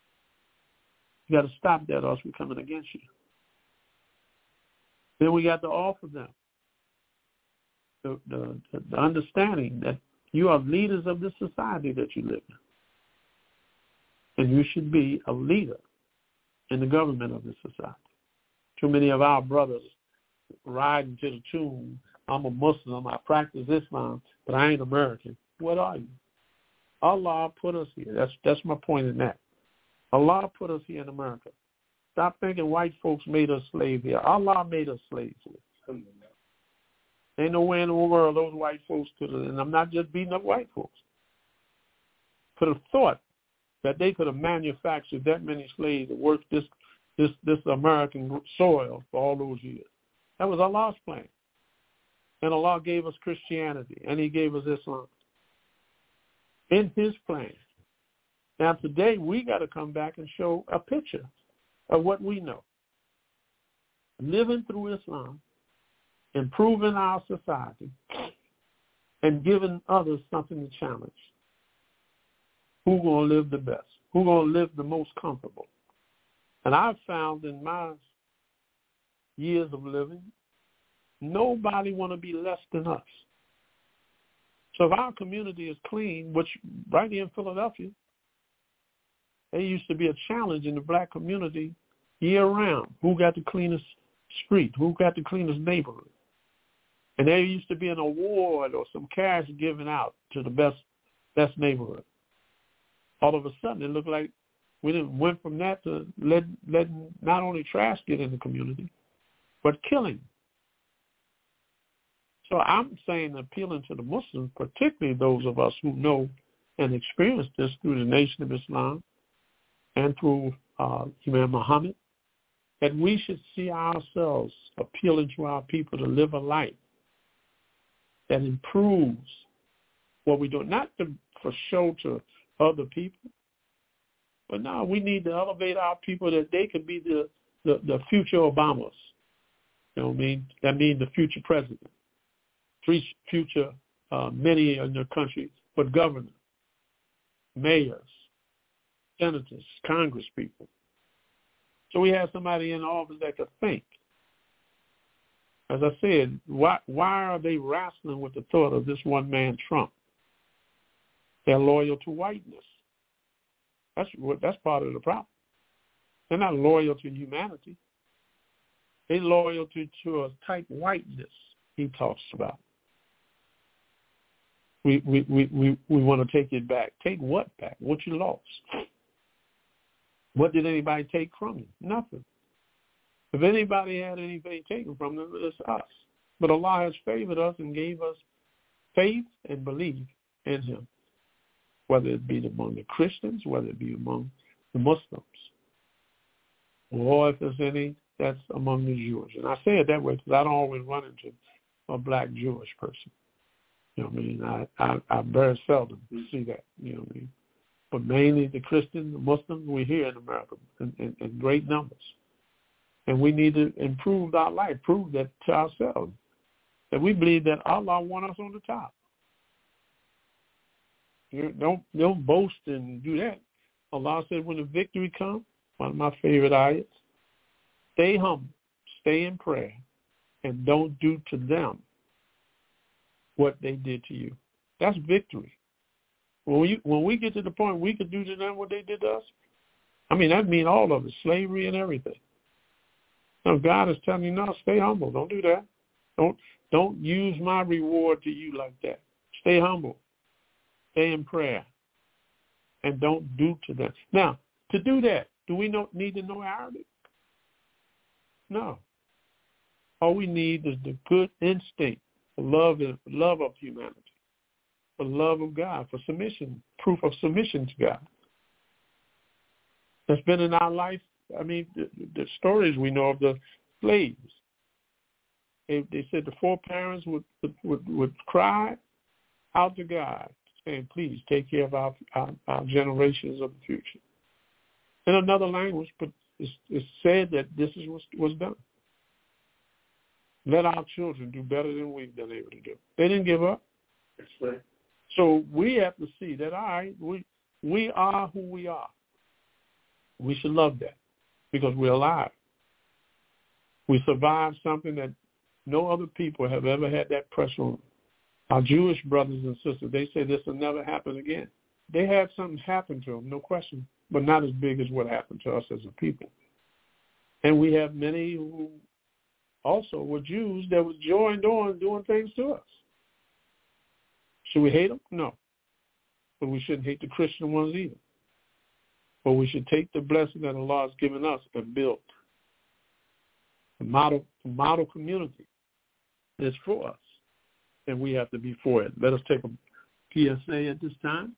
You got to stop that, or else we're coming against you. Then we got to offer them the, the, the understanding that you are leaders of the society that you live in. And you should be a leader in the government of the society. Too many of our brothers riding to the tune, I'm a Muslim, I practice Islam, but I ain't American. What are you? Allah put us here. That's that's my point in that. Allah put us here in America. Stop thinking white folks made us slaves here. Allah made us slaves here. Ain't nowhere in the world those white folks could have, and I'm not just beating up white folks, could have thought that they could have manufactured that many slaves that worked this this this American soil for all those years. That was Allah's plan. And Allah gave us Christianity, and he gave us Islam in his plan. Now today we got to come back and show a picture of what we know. Living through Islam, improving our society, and giving others something to challenge. Who's going to live the best? Who's going to live the most comfortable? And I've found in my years of living, nobody want to be less than us. So if our community is clean, which right here in Philadelphia, there used to be a challenge in the black community year-round. Who got the cleanest street? Who got the cleanest neighborhood? And there used to be an award or some cash given out to the best best neighborhood. All of a sudden, it looked like we didn't went from that to let, letting not only trash get in the community, but killing. So I'm saying, appealing to the Muslims, particularly those of us who know and experience this through the Nation of Islam and through uh, Imam Muhammad, that we should see ourselves appealing to our people to live a life that improves what we do, not to, for show to other people, but now we need to elevate our people that they could be the, the, the future Obamas. You know what I mean? That means the future president. Three future, uh, many in the country, but governors, mayors, senators, Congress people. So we have somebody in office that could think. As I said, why why are they wrestling with the thought of this one man, Trump? They're loyal to whiteness. That's what that's part of the problem. They're not loyal to humanity. They're loyal to, to a type whiteness he talks about. We we, we, we, we want to take it back. Take what back? What you lost? What did anybody take from you? Nothing. If anybody had anything taken from them, it's us. But Allah has favored us and gave us faith and belief in him, whether it be among the Christians, whether it be among the Muslims, or if there's any that's among the Jews. And I say it that way because I don't always run into a black Jewish person. You know what I mean? I, I, I very seldom see that, you know what I mean? But mainly the Christians, the Muslims, we're here in America in, in, in great numbers. And we need to improve our life, prove that to ourselves, that we believe that Allah wants us on the top. You don't, don't boast and do that. Allah said when the victory comes, one of my favorite ayats, stay humble, stay in prayer, and don't do to them what they did to you. That's victory. When we when we get to the point we could do to them what they did to us, I mean, that means all of it, slavery and everything. Now, God is telling you, no, stay humble. Don't do that. Don't don't use my reward to you like that. Stay humble. Stay in prayer. And don't do to them. Now, to do that, do we know, need to know Arabic? No. All we need is the good instinct, the love, love of humanity, for love of God, for submission, proof of submission to God. That's been in our life. I mean, the, the stories we know of the slaves. They, they said the foreparents would, would would cry out to God, saying, please take care of our, our, our generations of the future. In another language, but it's, it's said that this is what was done. Let our children do better than we've been able to do. They didn't give up. That's right. So we have to see that, all right, we, we are who we are. We should love that because we're alive. We survived something that no other people have ever had that pressure on. Our Jewish brothers and sisters, they say this will never happen again. They had something happen to them, no question, but not as big as what happened to us as a people. And we have many who also were Jews that was joined on doing things to us. Should we hate them? No. But we shouldn't hate the Christian ones either. But we should take the blessing that Allah has given us and build the model, the model community is for us. And we have to be for it. Let us take a P S A at this time.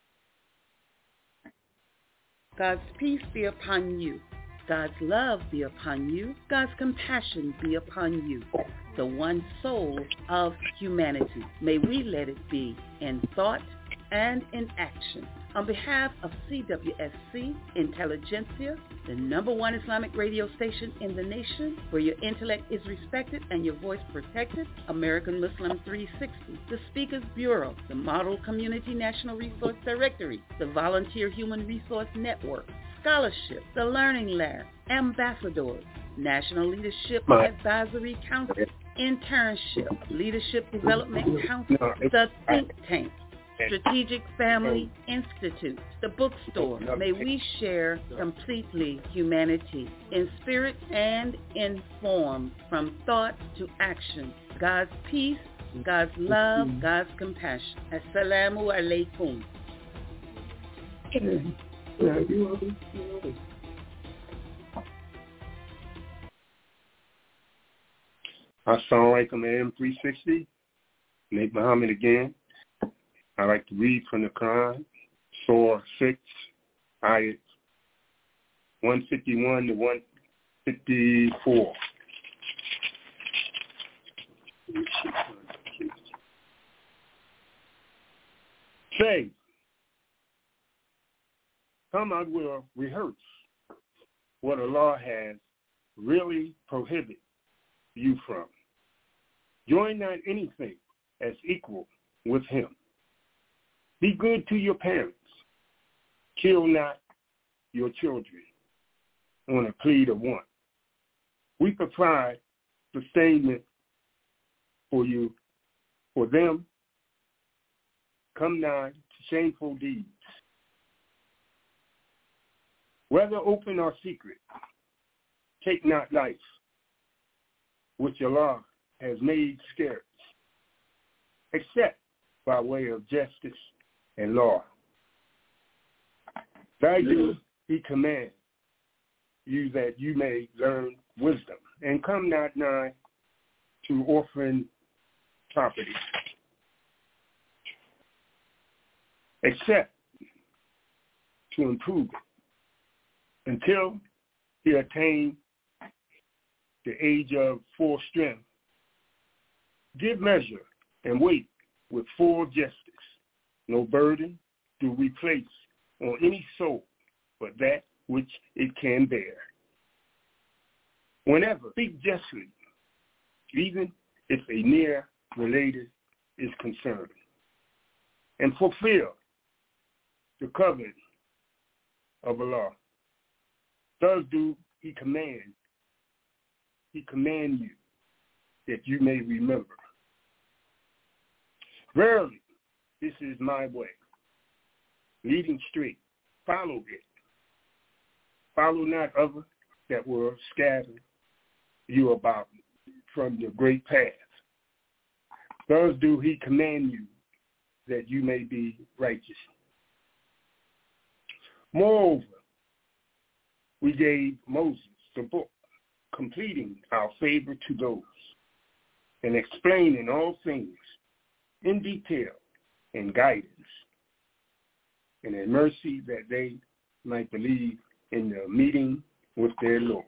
God's peace be upon you. God's love be upon you. God's compassion be upon you. The one soul of humanity. May we let it be in thought and in action. On behalf of C W S C Intelligentsia, the number one Islamic radio station in the nation, where your intellect is respected and your voice protected, American Muslim three sixty, the Speakers Bureau, the Model Community National Resource Directory, the Volunteer Human Resource Network, Scholarship, the Learning Lab, Ambassadors, National Leadership Advisory Council, Internship, Leadership Development Council, the Think Tank, Strategic Family Institute, the bookstore. May we share completely humanity in spirit and in form, from thought to action. God's peace, God's love, God's compassion. Assalamu alaikum. Assalamu alaikum, A M three sixty. Nate Muhammad again. I like to read from the Quran, Surah six, ayat one fifty-one to one fifty-four. Say, come I will rehearse what Allah has really prohibited you from. Join not anything as equal with him. Be good to your parents. Kill not your children on a plea of want. We provide sustainment for you, for them. Come nigh to shameful deeds. Whether open or secret, take not life, which Allah has made scarce, except by way of justice and law. By you he commands you that you may learn wisdom, and come not nigh to orphan property, except to improve it, until he attain the age of full strength. Give measure and weight with full justice. No burden do we place on any soul but that which it can bear. Whenever speak justly, even if a near related is concerned, and fulfill the covenant of Allah. Thus do he command, he command you that you may remember. Verily, this is my way, leading straight. Follow it. Follow not others that will scatter you about from the great path. Thus do he command you that you may be righteous. Moreover, we gave Moses the book, completing our favor to those, and explaining all things in detail and guidance, and in mercy that they might believe in the meeting with their Lord.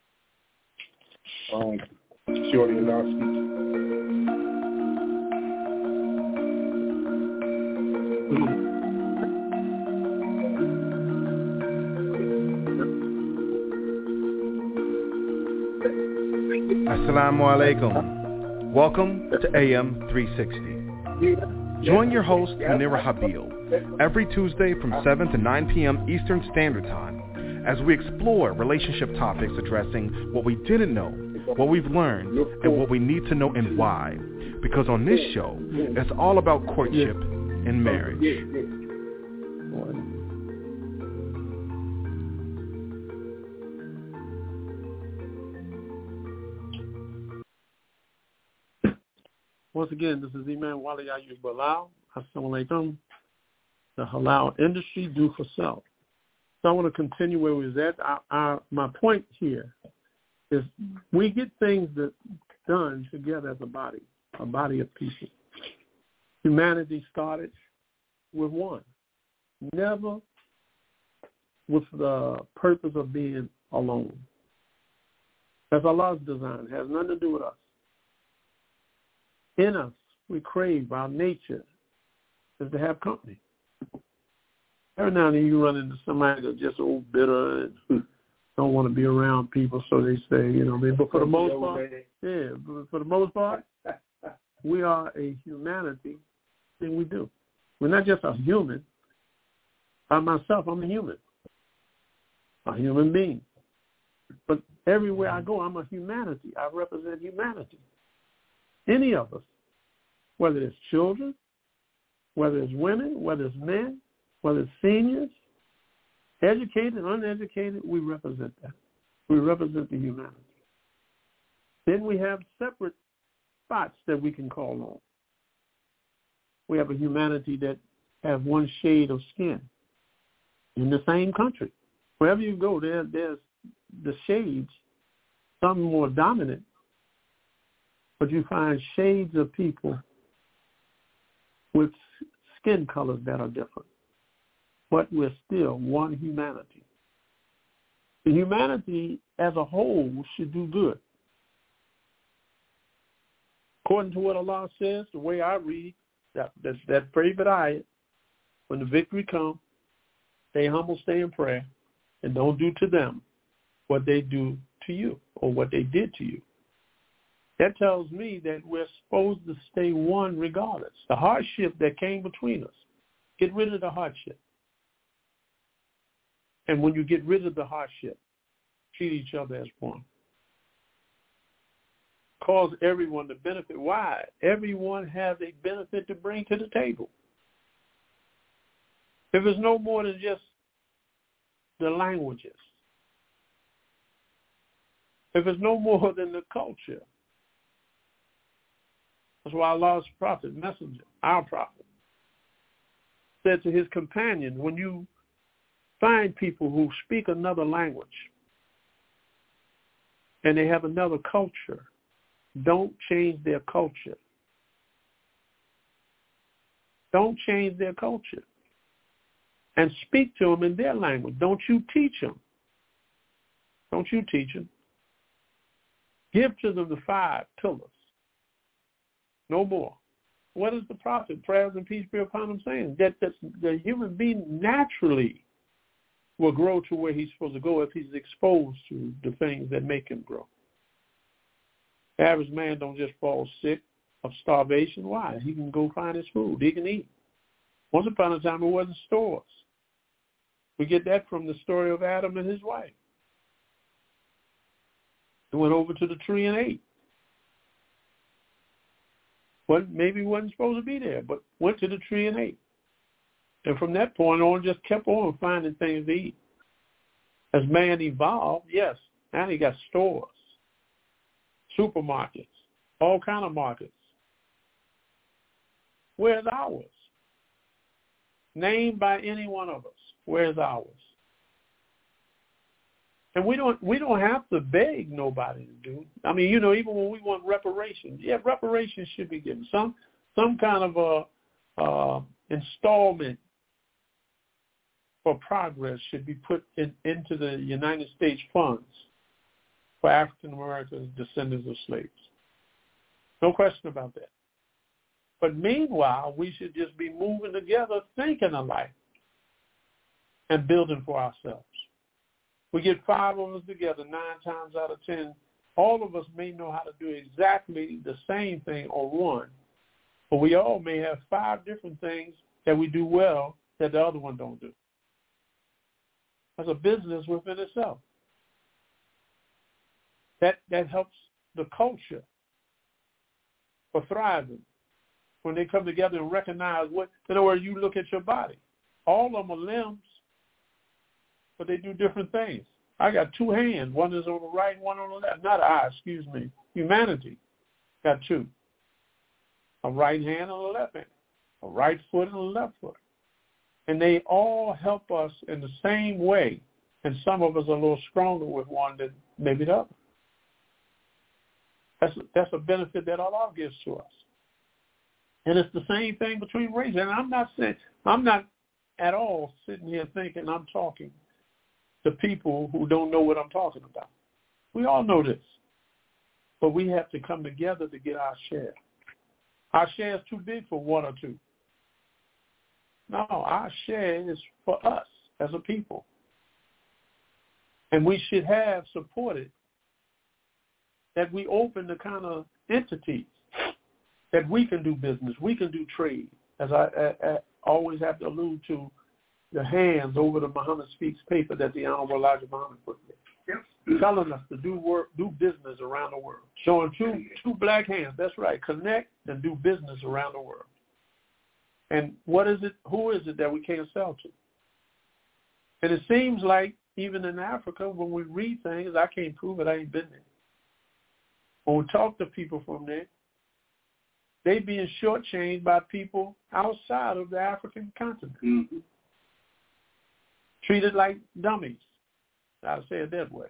Um, shortly announcement. Assalamu alaikum. Welcome to A M three sixty. Join your host, Munira Habil, every Tuesday from seven to nine p.m. Eastern Standard Time as we explore relationship topics addressing what we didn't know what we've learned, and what we need to know and why. Because on this show, it's all about courtship and marriage. Once again, this is Imam Wali Ayub Bilal. Assalamu alaikum. The halal industry, do for self. So I want to continue where we was at. I, I, my point here is we get things that done together as a body, a body of people. Humanity started with one, never with the purpose of being alone. That's Allah's design. It has nothing to do with us. In us, we crave, our nature is to have company. Every now and then you run into somebody that's just old bitter and don't want to be around people, so they say, you know, but for the most part, yeah, but for the most part, we are a humanity thing we do. We're not just a human. By myself, I'm a human, a human being. But everywhere I go, I'm a humanity. I represent humanity. Any of us, whether it's children, whether it's women, whether it's men, whether it's seniors, educated, uneducated, we represent that. We represent the humanity. Then we have separate spots that we can call on. We have a humanity that have one shade of skin in the same country. Wherever you go, there, there's the shades, some more dominant, but you find shades of people with skin colors that are different. But we're still one humanity. The humanity as a whole should do good. According to what Allah says, the way I read, that, that, that favorite ayat, when the victory comes, stay humble, stay in prayer, and don't do to them what they do to you or what they did to you. That tells me that we're supposed to stay one regardless. The hardship that came between us, get rid of the hardship. And when you get rid of the hardship, treat each other as one. Cause everyone to benefit. Why? Everyone has a benefit to bring to the table. If it's no more than just the languages, if it's no more than the culture, that's why Allah's prophet, messenger, our prophet, said to his companion, when you find people who speak another language and they have another culture, don't change their culture. Don't change their culture. And speak to them in their language. Don't you teach them. Don't you teach them. Give to them the five pillars. No more. What is the prophet, prayers and peace be upon him, saying? That, that the human being naturally will grow to where he's supposed to go if he's exposed to the things that make him grow. The average man don't just fall sick of starvation. Why? He can go find his food. He can eat. Once upon a time, it wasn't stores. We get that from the story of Adam and his wife. He went over to the tree and ate. Well, maybe wasn't supposed to be there, but went to the tree and ate. And from that point on, just kept on finding things to eat. As man evolved, yes, now he got stores, supermarkets, all kind of markets. Where's ours? Named by any one of us. Where's ours? And we don't we don't have to beg nobody to do. I mean, you know, even when we want reparations, yeah, reparations should be given. Some some kind of a uh, installment for progress should be put in, into the United States funds for African Americans, descendants of slaves. No question about that. But meanwhile, we should just be moving together, thinking alike, and building for ourselves. We get five of us together, nine times out of ten, all of us may know how to do exactly the same thing or one, but we all may have five different things that we do well that the other one don't do. That's a business within itself. That that helps the culture for thriving when they come together and recognize what, in other words, you look at your body. All of them are limbs, but they do different things. I got two hands. One is on the right, one on the left. Not I, excuse me. Humanity got two. A right hand and a left hand. A right foot and a left foot. And they all help us in the same way. And some of us are a little stronger with one than maybe the other. That's, that's a benefit that Allah gives to us. And it's the same thing between races. And I'm not saying, I'm not at all sitting here thinking I'm talking to people who don't know what I'm talking about. We all know this. But we have to come together to get our share. Our share is too big for one or two. No, our share is for us as a people. And we should have supported that we open the kind of entities that we can do business, we can do trade. As I, I, I always have to allude to the hands over the Muhammad Speaks paper that the Honorable Elijah Muhammad put there. Yep. Telling us to do work, do business around the world. Showing two two black hands, that's right, connect and do business around the world. And what is it, who is it that we can't sell to? And it seems like even in Africa, when we read things, I can't prove it, I ain't been there. When we talk to people from there, they being shortchanged by people outside of the African continent. Mm-hmm. Treated like dummies. I'll say it that way.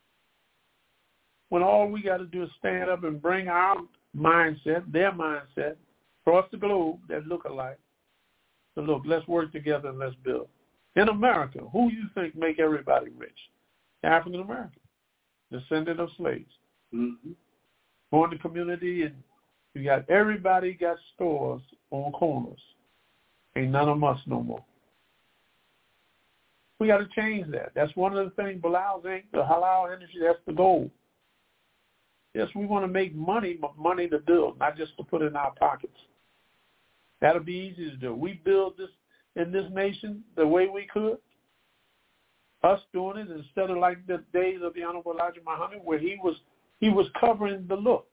When all we got to do is stand up and bring our mindset, their mindset, across the globe that look alike. So look, let's work together and let's build. In America, who you think make everybody rich? African American, descendant of slaves. Mm-hmm. Born in the community, and you got everybody got stores on corners. Ain't none of us no more. We got to change that. That's one of the things. Bilal's Incorporated, the halal industry, that's the goal. Yes, we want to make money, but money to build, not just to put in our pockets. That'll be easy to do. We build this in this nation the way we could. Us doing it instead of like the days of the Honorable Elijah Muhammad, where he was he was covering the look.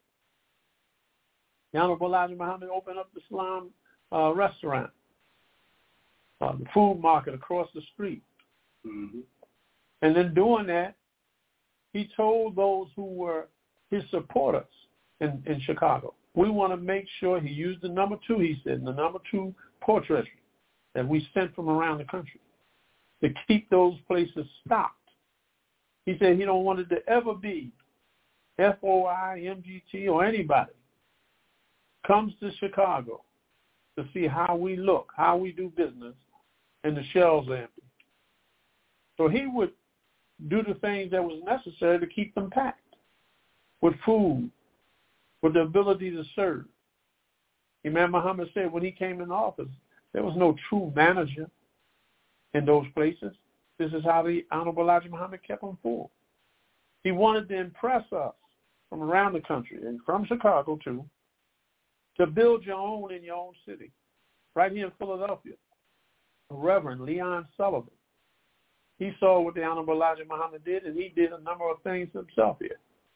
The Honorable Elijah Muhammad opened up the Islam uh, restaurant, uh, the food market across the street. Mm-hmm. And then doing that, he told those who were his supporters in, in Chicago, we want to make sure, he used the number two, he said, the number two portrait that we sent from around the country to keep those places stocked. He said he don't want it to ever be F O I, M G T, or anybody comes to Chicago to see how we look, how we do business, and the shelves are empty. So he would do the things that was necessary to keep them packed with food, with the ability to serve. Imam Muhammad said when he came in office, there was no true manager in those places. This is how the Honorable Elijah Muhammad kept them full. He wanted to impress us from around the country, and from Chicago too, to build your own in your own city. Right here in Philadelphia, Reverend Leon Sullivan, he saw what the Honorable Elijah Muhammad did, and he did a number of things himself here.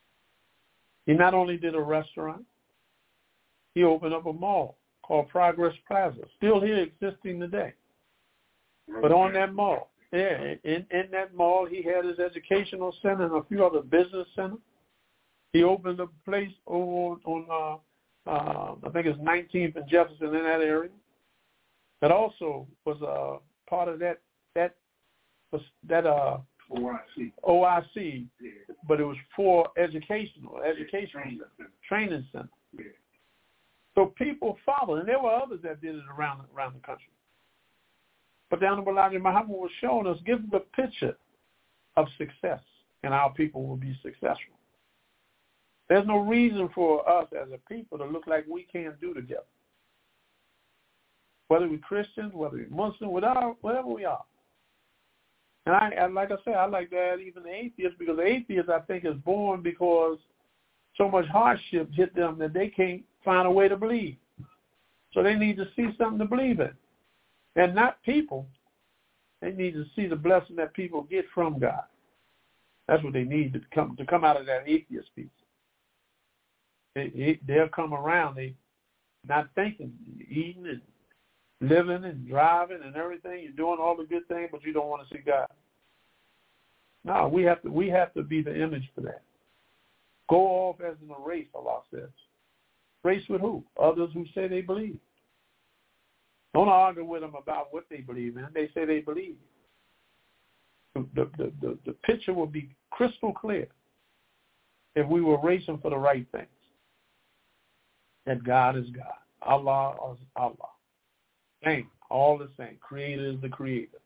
He not only did a restaurant, he opened up a mall called Progress Plaza, still here existing today. But on that mall, yeah, in, in that mall, he had his educational center and a few other business centers. He opened up a place over on, uh, uh, I think it's nineteenth and Jefferson, in that area. That also was a uh, part of that that was that uh O I C. O I C, yeah. But it was for educational, educational yeah, center, training center. Yeah. So people followed, and there were others that did it around around the country. But the Honorable Elijah Muhammad was showing us, give the picture of success, and our people will be successful. There's no reason for us as a people to look like we can't do together. Whether we're Christians, whether we're Muslim, without, whatever we are. And I, I, like I said, I like to add even the atheists, because the atheists, I think, is born because so much hardship hit them that they can't find a way to believe. So they need to see something to believe in. And not people. They need to see the blessing that people get from God. That's what they need to come to come out of that atheist piece. They, they'll come around, they not thinking, eating and living and driving and everything. You're doing all the good things, but you don't want to see God. No, we have to we have to be the image for that. Go off as in a race, Allah says. Race with who? Others who say they believe. Don't argue with them about what they believe in. They say they believe. The, the, the, the picture will be crystal clear if we were racing for the right things. That God is God. Allah is Allah. Same, all the same. Creator is the creator.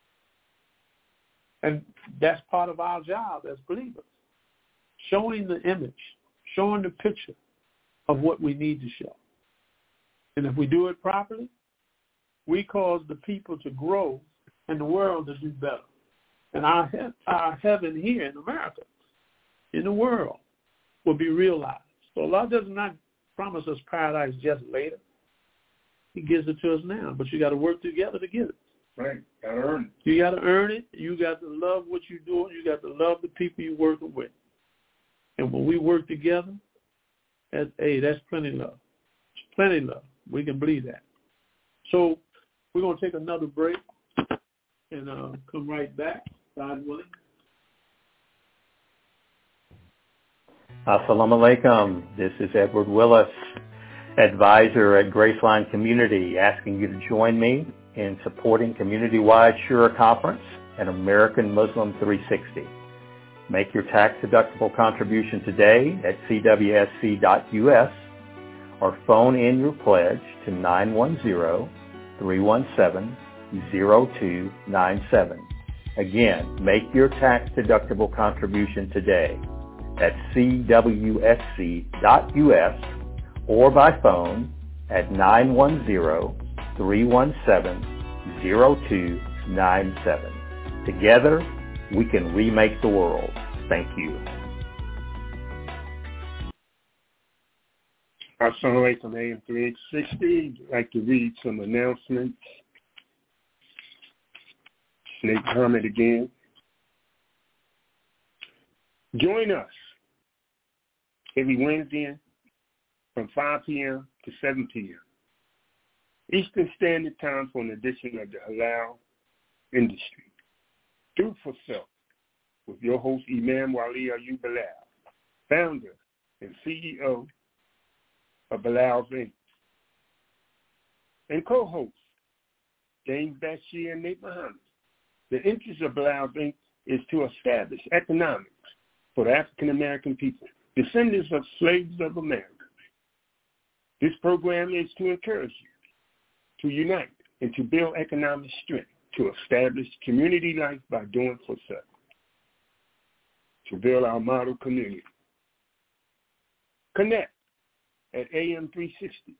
And that's part of our job as believers. Showing the image, showing the picture of what we need to show. And if we do it properly, we cause the people to grow and the world to do better. And our, our heaven here in America, in the world, will be realized. So Allah does not promise us paradise just later. He gives it to us now, but you got to work together to get it. Right, got to earn it. You got to earn it. You got to love what you're doing. You got to love the people you're working with. And when we work together, that's, hey, that's plenty love. It's plenty love. We can believe that. So we're going to take another break and uh, come right back, God willing. Assalamu alaikum. This is Edward Willis, advisor at Graceline Community, asking you to join me in supporting Community-Wide Shura Conference and American Muslim three sixty. Make your tax-deductible contribution today at C W S C dot U S or phone in your pledge to nine one zero, three one seven, zero two nine seven. Again, make your tax-deductible contribution today at C W S C dot U S or by phone at nine one zero, three one seven, zero two nine seven. Together, we can remake the world. Thank you. Assalamu alaikum, A M three sixty. I'd like to read some announcements. Snake Muhammad again. Join us every Wednesday from five p.m. to seven p.m. Eastern Standard Time for an edition of the Halal Industry. Do for self with your host Imam Wali Ayub Bilal, founder and C E O of Bilal's Incorporated, and co-host James Bashir and Nate Muhammad. The interest of Bilal's Incorporated is to establish economics for the African American people, descendants of slaves of America. This program is to encourage you to unite and to build economic strength, to establish community life by doing for self, to build our model community. Connect at A M three sixty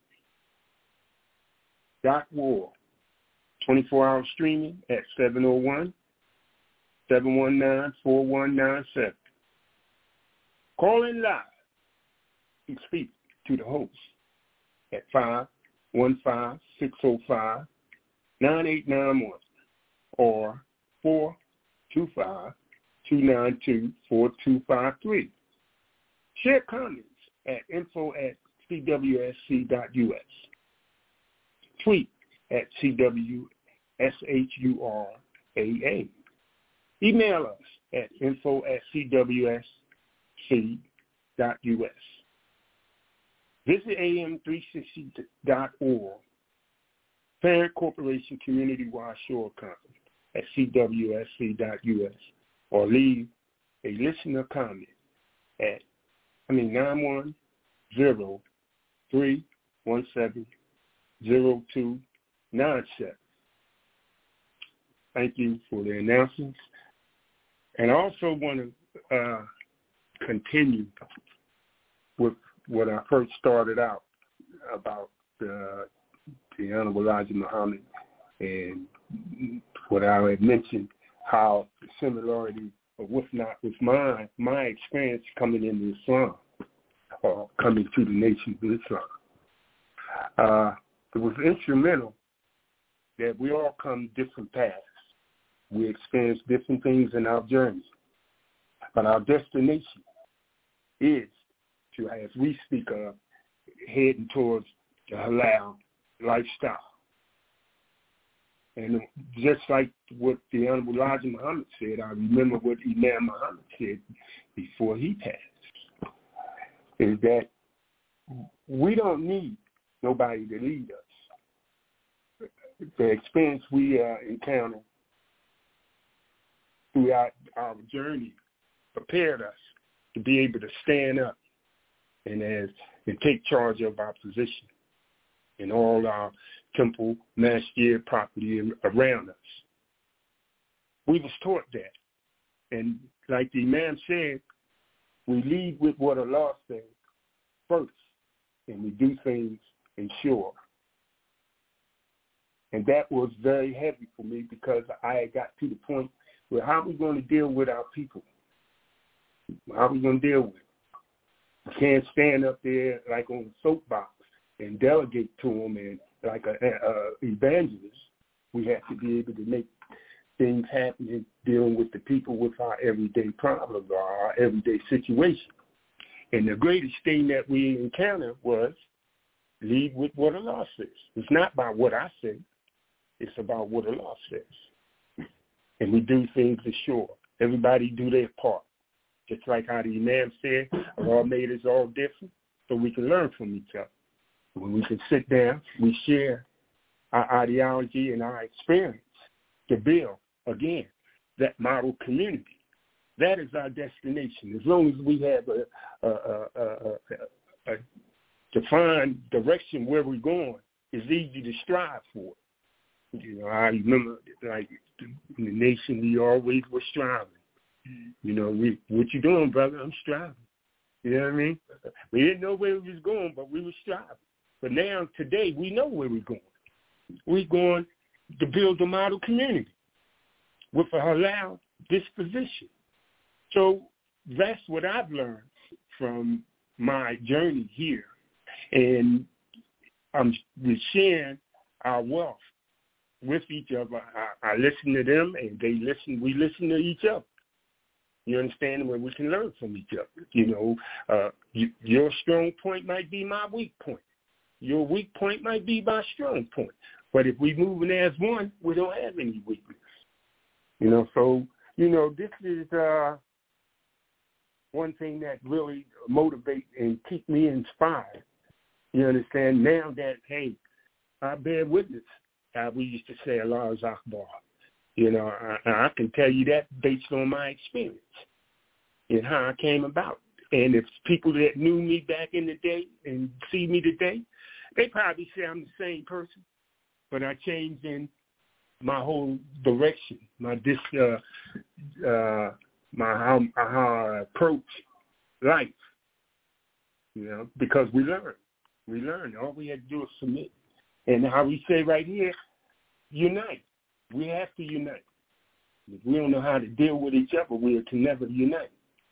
dot org, twenty-four hour streaming at seven oh one, seven one nine, four one nine seven. Call in live and speak to the host at five one five, six oh five, nine eight nine one or four two five, two nine two, four two five three. Share comments at info at C W S C dot U S. Tweet at C W S H U R A A. Email us at info at C W S C dot U S. Visit A M three sixty dot org, Parent Corporation Community-Wide Shura Conference at C W S C dot U S, or leave a listener comment at, I mean, nine one zero, three one seven, zero two nine seven. Thank you for the announcements. And I also want to uh, continue with what I first started out about the, the Honorable Elijah Muhammad and what I had mentioned, how the similarity of what's not with my, my experience coming into Islam, or coming to the nation of Islam. Uh, it was instrumental that we all come different paths. We experience different things in our journey. But our destination is to, as we speak of, heading towards the halal lifestyle. And just like what the Honorable Elijah Muhammad said, I remember what Imam Muhammad said before he passed, is that we don't need nobody to lead us. The experience we uh, encounter throughout our journey prepared us to be able to stand up and as and take charge of our position in all our temple, masjid, property around us. We was taught that. And like the Imam said, we lead with what Allah says first, and we do things in sure. And that was very heavy for me because I had got to the point where how are we going to deal with our people? How are we going to deal with it? We can't stand up there like on a soapbox and delegate to them and like an evangelist. We have to be able to make things happen in dealing with the people with our everyday problems or our everyday situation. And the greatest thing that we encountered was lead with what Allah says. It's not about what I say. It's about what Allah says. And we do things for sure. Everybody do their part. Just like how the Imam said, Allah made us all different so we can learn from each other. When we can sit down, we share our ideology and our experience to build, again, that model community. That is our destination. As long as we have a, a, a, a, a defined direction where we're going, it's easy to strive for it. You know, I remember, like, in the nation, we always were striving. You know, we, what you doing, brother? I'm striving. You know what I mean? We didn't know where we was going, but we were striving. But now, today, we know where we're going. We're going to build a model community with a halal disposition. So that's what I've learned from my journey here. And I'm sharing our wealth with each other. I, I listen to them, and they listen. We listen to each other. You understand? Where we can learn from each other. You know, uh, you, your strong point might be my weak point. Your weak point might be my strong point. But if we moving as one, we don't have any weakness. You know, so, you know, this is uh, one thing that really motivates and keep me inspired. You understand? Now that, hey, I bear witness. Uh, we used to say Allah is Akbar. You know, I, I can tell you that based on my experience and how I came about. And if people that knew me back in the day and see me today, they probably say I'm the same person, but I changed in my whole direction, my dis, uh, uh, my how, how I approach life. You know, because we learn, we learn. All we had to do is submit, and how we say right here, unite. We have to unite. If we don't know how to deal with each other, we can never unite.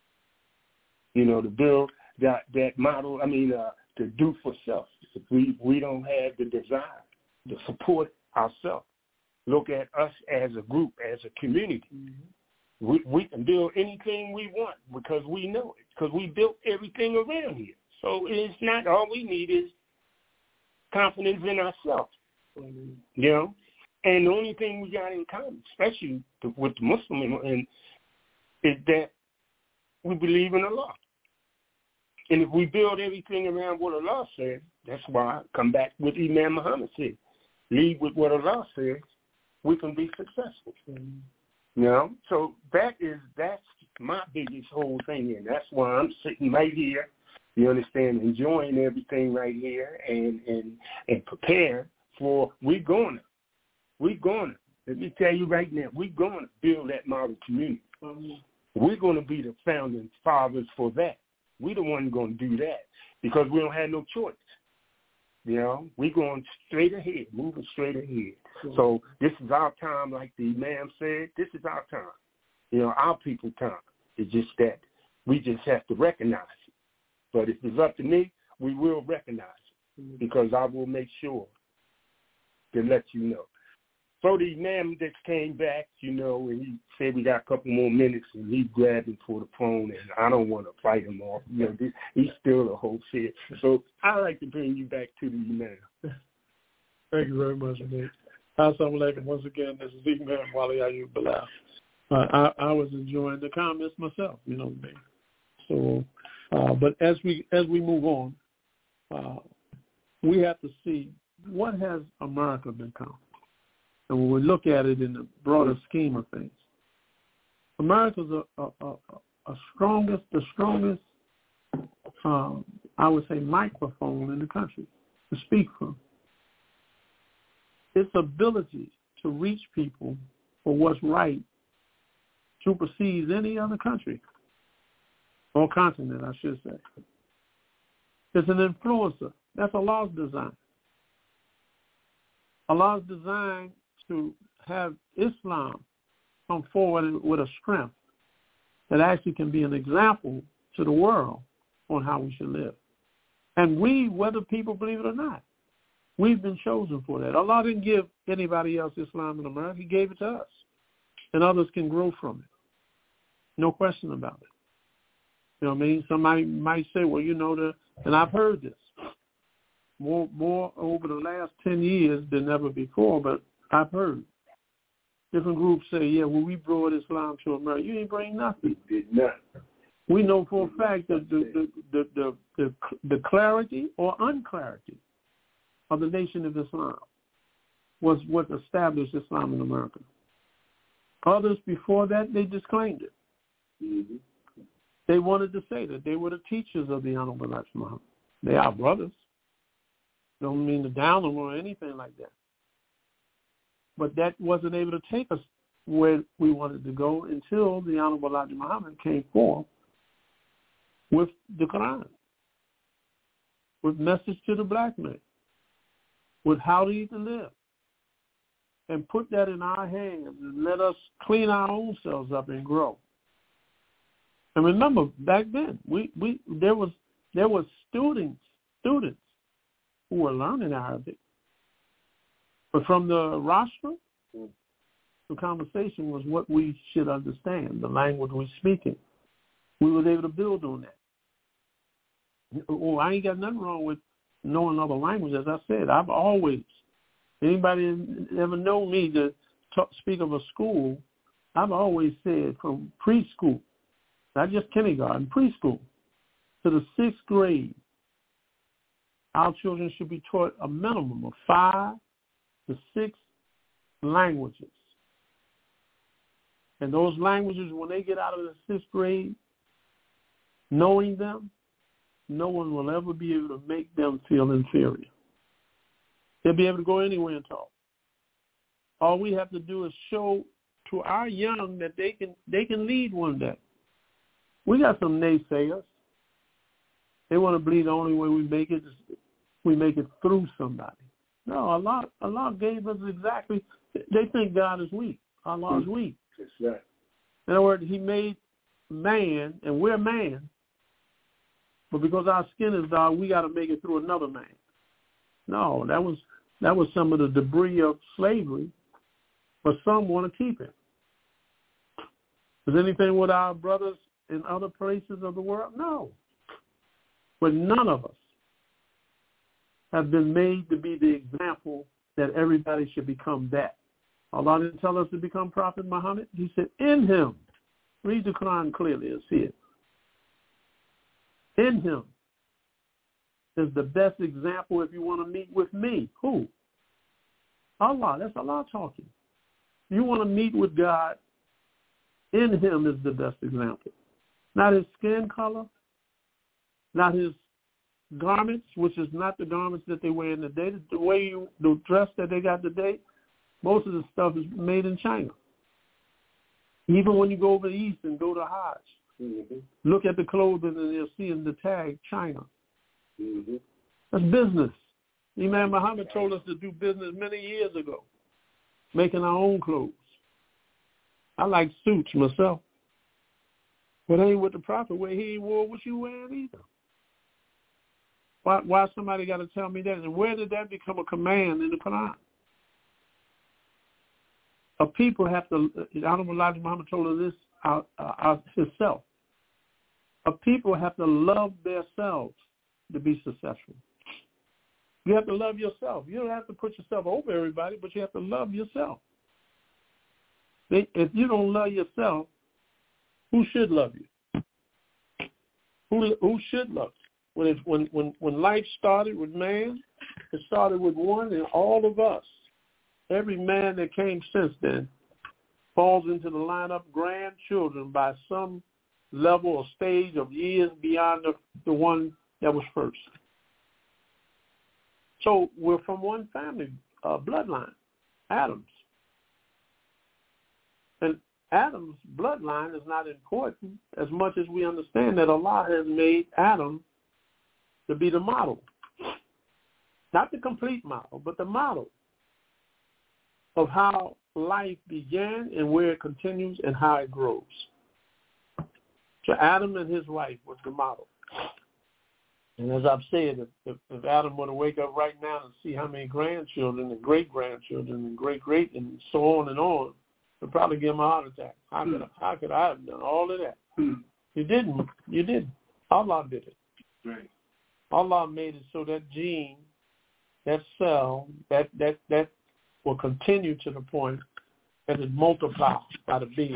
You know, to build that that model. I mean, uh, to do for self. If we we don't have the desire to support ourselves, look at us as a group, as a community. Mm-hmm. We we can build anything we want because we know it. Because we built everything around here. So it's not all we need is confidence in ourselves. Mm-hmm. You know. And the only thing we got in common, especially with the Muslim, and is that we believe in Allah. And if we build everything around what Allah says, that's why I come back with Imam Muhammad said, lead with what Allah says, we can be successful. Mm-hmm. You know, so that is that's my biggest whole thing, and that's why I'm sitting right here. You understand, enjoying everything right here, and and and prepared for we're going to. We're going to, let me tell you right now, we're going to build that model community. Mm-hmm. We're going to be the founding fathers for that. We're the ones going to do that because we don't have no choice. You know, we're going straight ahead, moving straight ahead. Mm-hmm. So this is our time, like the Imam said, this is our time. You know, our people's time. It's just that we just have to recognize it. But if it's up to me, we will recognize it mm-hmm. because I will make sure to let you know. So the imam just came back, you know, and he said we got a couple more minutes, and he grabbed him for the phone, and I don't want to fight him off. You know, this, he's still the whole shit. So I'd like to bring you back to the imam. Thank you very much, Nate. Assalamu alaikum. Once again, this is Imam Wali Ayub Bilal. Uh, I, I was enjoying the comments myself, you know what I mean? So, uh, but as we as we move on, uh, we have to see what has America become. And when we look at it in the broader scheme of things, America's a, a, a, a strongest, the strongest, um, I would say, microphone in the country to speak from. Its ability to reach people for what's right supersedes any other country or continent, I should say. It's an influencer. That's Allah's design. Allah's design to have Islam come forward with a strength that actually can be an example to the world on how we should live. And we, whether people believe it or not, we've been chosen for that. Allah didn't give anybody else Islam in America. He gave it to us. And others can grow from it. No question about it. You know what I mean? Somebody might say, well, you know, the, and I've heard this more more over the last ten years than ever before, but I've heard different groups say, yeah, well, we brought Islam to America. You ain't bring nothing. We did not. We know for a fact that the, the, the, the, the, the clarity or unclarity of the Nation of Islam was what established Islam in America. Others before that, they disclaimed it. Mm-hmm. They wanted to say that they were the teachers of the Honorable Elijah Muhammad. They are brothers. Don't mean to down them or anything like that. But that wasn't able to take us where we wanted to go until the Honorable Elijah Muhammad came forth with the Quran, with message to the black man, with how to eat and live, and put that in our hands and let us clean our own selves up and grow. And remember, back then, we, we there was there was students students who were learning Arabic, but from the rostrum, the conversation was what we should understand, the language we're speaking. We were able to build on that. Oh, I ain't got nothing wrong with knowing other languages. As I said, I've always, anybody ever know me to talk, speak of a school, I've always said from preschool, not just kindergarten, preschool, to the sixth grade, our children should be taught a minimum of five to six languages. And those languages, when they get out of the sixth grade, knowing them, no one will ever be able to make them feel inferior. They'll be able to go anywhere and talk. All we have to do is show to our young that they can they can lead one day. We got some naysayers. They want to believe the only way we make it is we make it through somebody. No, Allah, Allah gave us exactly. They think God is weak. Allah is weak. That's right. In other words, He made man, and we're man, but because our skin is dark, we got to make it through another man. No, that was that was some of the debris of slavery, but some want to keep it. Is anything with our brothers in other places of the world? No. But none of us have been made to be the example that everybody should become that. Allah didn't tell us to become Prophet Muhammad. He said, in him. Read the Quran clearly and see it. In him is the best example if you want to meet with me. Who? Allah. That's Allah talking. You want to meet with God, in him is the best example. Not his skin color, not his garments, which is not the garments that they wear in the day. The way you, the dress that they got today, most of the stuff is made in China. Even when you go over the east and go to Hajj, mm-hmm. look at the clothing and you'll see in the tag China. Mm-hmm. That's business. Imam Muhammad told us to do business many years ago, making our own clothes. I like suits myself. But ain't what the Prophet wear. He ain't wore what you wearing either. Why, why somebody got to tell me that? And where did that become a command in the Quran? A people have to, Honorable Elijah Muhammad told us this out, uh, out himself. A people have to love themselves to be successful. You have to love yourself. You don't have to put yourself over everybody, but you have to love yourself. They, if you don't love yourself, who should love you? Who who should love you? When it, when when when life started with man, it started with one, and all of us, every man that came since then, falls into the line of grandchildren by some level or stage of years beyond the, the one that was first. So we're from one family, uh, bloodline, Adam's. And Adam's bloodline is not important as much as we understand that Allah has made Adam to be the model. Not the complete model, but the model of how life began and where it continues and how it grows. So Adam and his wife was the model. And as I've said, if, if, if Adam were to wake up right now and see how many grandchildren and great-grandchildren and great-great and so on and on, it'd probably give him a heart attack. How could, how could I have done all of that? You didn't. You didn't. Allah did it. Right. Allah made it so that gene, that cell, that, that, that will continue to the point that it multiplies by the billions.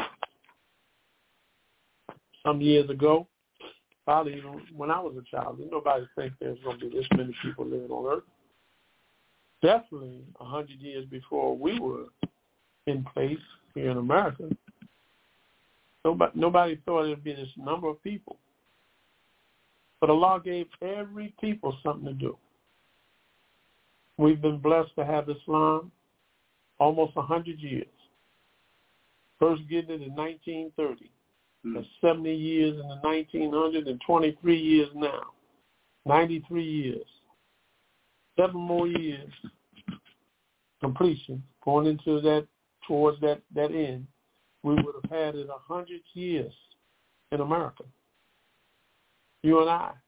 Some years ago, probably even when I was a child, didn't nobody think there was going to be this many people living on Earth. Definitely a hundred years before we were in place here in America, nobody, nobody thought it would be this number of people. But Allah gave every people something to do. We've been blessed to have Islam almost a hundred years. First getting it in nineteen thirty. That's seventy years in the nineteen hundreds and twenty-three years now. ninety-three years. Seven more years completion, going into that, towards that, that end, we would have had it a hundred years in America. You and I.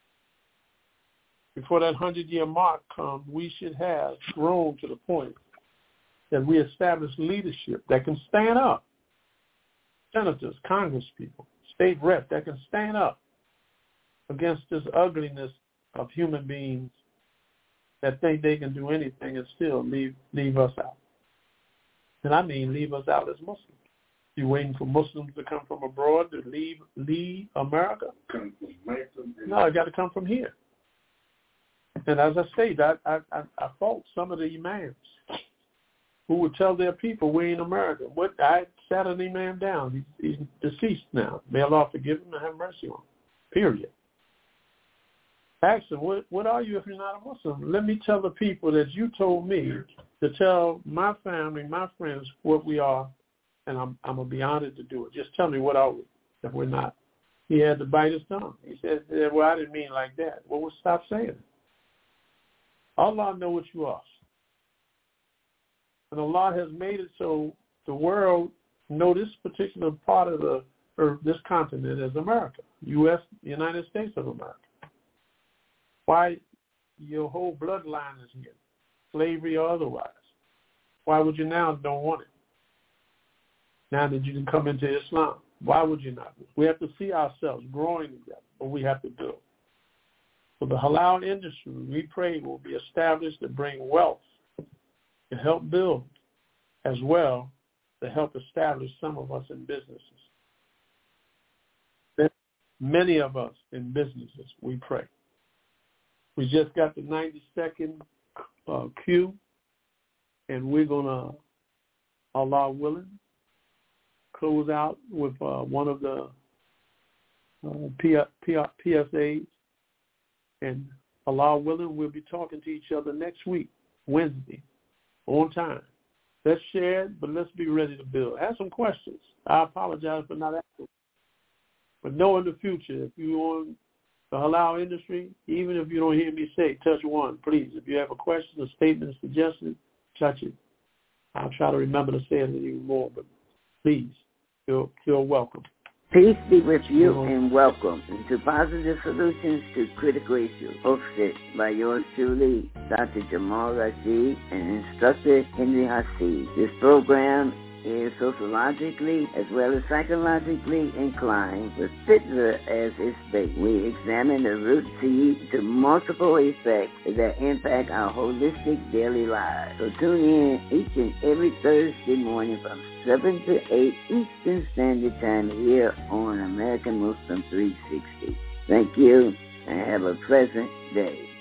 Before that hundred-year mark comes, we should have grown to the point that we establish leadership that can stand up. Senators, congresspeople, state reps that can stand up against this ugliness of human beings that think they can do anything and still leave leave us out. And I mean leave us out as Muslims. You waiting for Muslims to come from abroad to leave leave America? No, it got to come from here. And as I say, I, I, I, I fault some of the imams who would tell their people, we're in America. What I sat an imam down. He's, he's deceased now. May Allah forgive him and have mercy on him. Period. Ask him, what, what are you if you're not a Muslim? Let me tell the people that you told me to tell my family, my friends, what we are, and I'm, I'm going to be honored to do it. Just tell me what are we if we're not. He had to bite his tongue. He said, well, I didn't mean like that. Well, we'll stop saying it. Allah knows what you are. And Allah has made it so the world know this particular part of the earth, this continent, as America, U S, United States of America. Why your whole bloodline is here, slavery or otherwise? Why would you now don't want it? Now that you can come into Islam, why would you not? We have to see ourselves growing together, but we have to do it. So the halal industry, we pray, will be established to bring wealth to help build, as well to help establish some of us in businesses. Many of us in businesses, we pray. We just got the ninety-second uh, cue, and we're going to, Allah willing, close out with uh, one of the uh, P- P- P S As, and Allah willing, we'll be talking to each other next week, Wednesday, on time. Let's share it, but let's be ready to build. Have some questions. I apologize for not asking. But know in the future, if you're on the halal industry, even if you don't hear me say, touch one, please. If you have a question, a statement, a suggestion, touch it. I'll try to remember to say it even more, but please, feel, feel welcome. Peace be with you and welcome to Positive Solutions to Critical Issues, hosted by yours truly, Doctor Jamal Rashid and Instructor Henry Hasid. This program is sociologically as well as psychologically inclined, with Fitna as its base. We examine the root seed to multiple effects that impact our holistic daily lives. So tune in each and every Thursday morning from seven to eight Eastern Standard Time here on American Muslim three sixty. Thank you and have a pleasant day.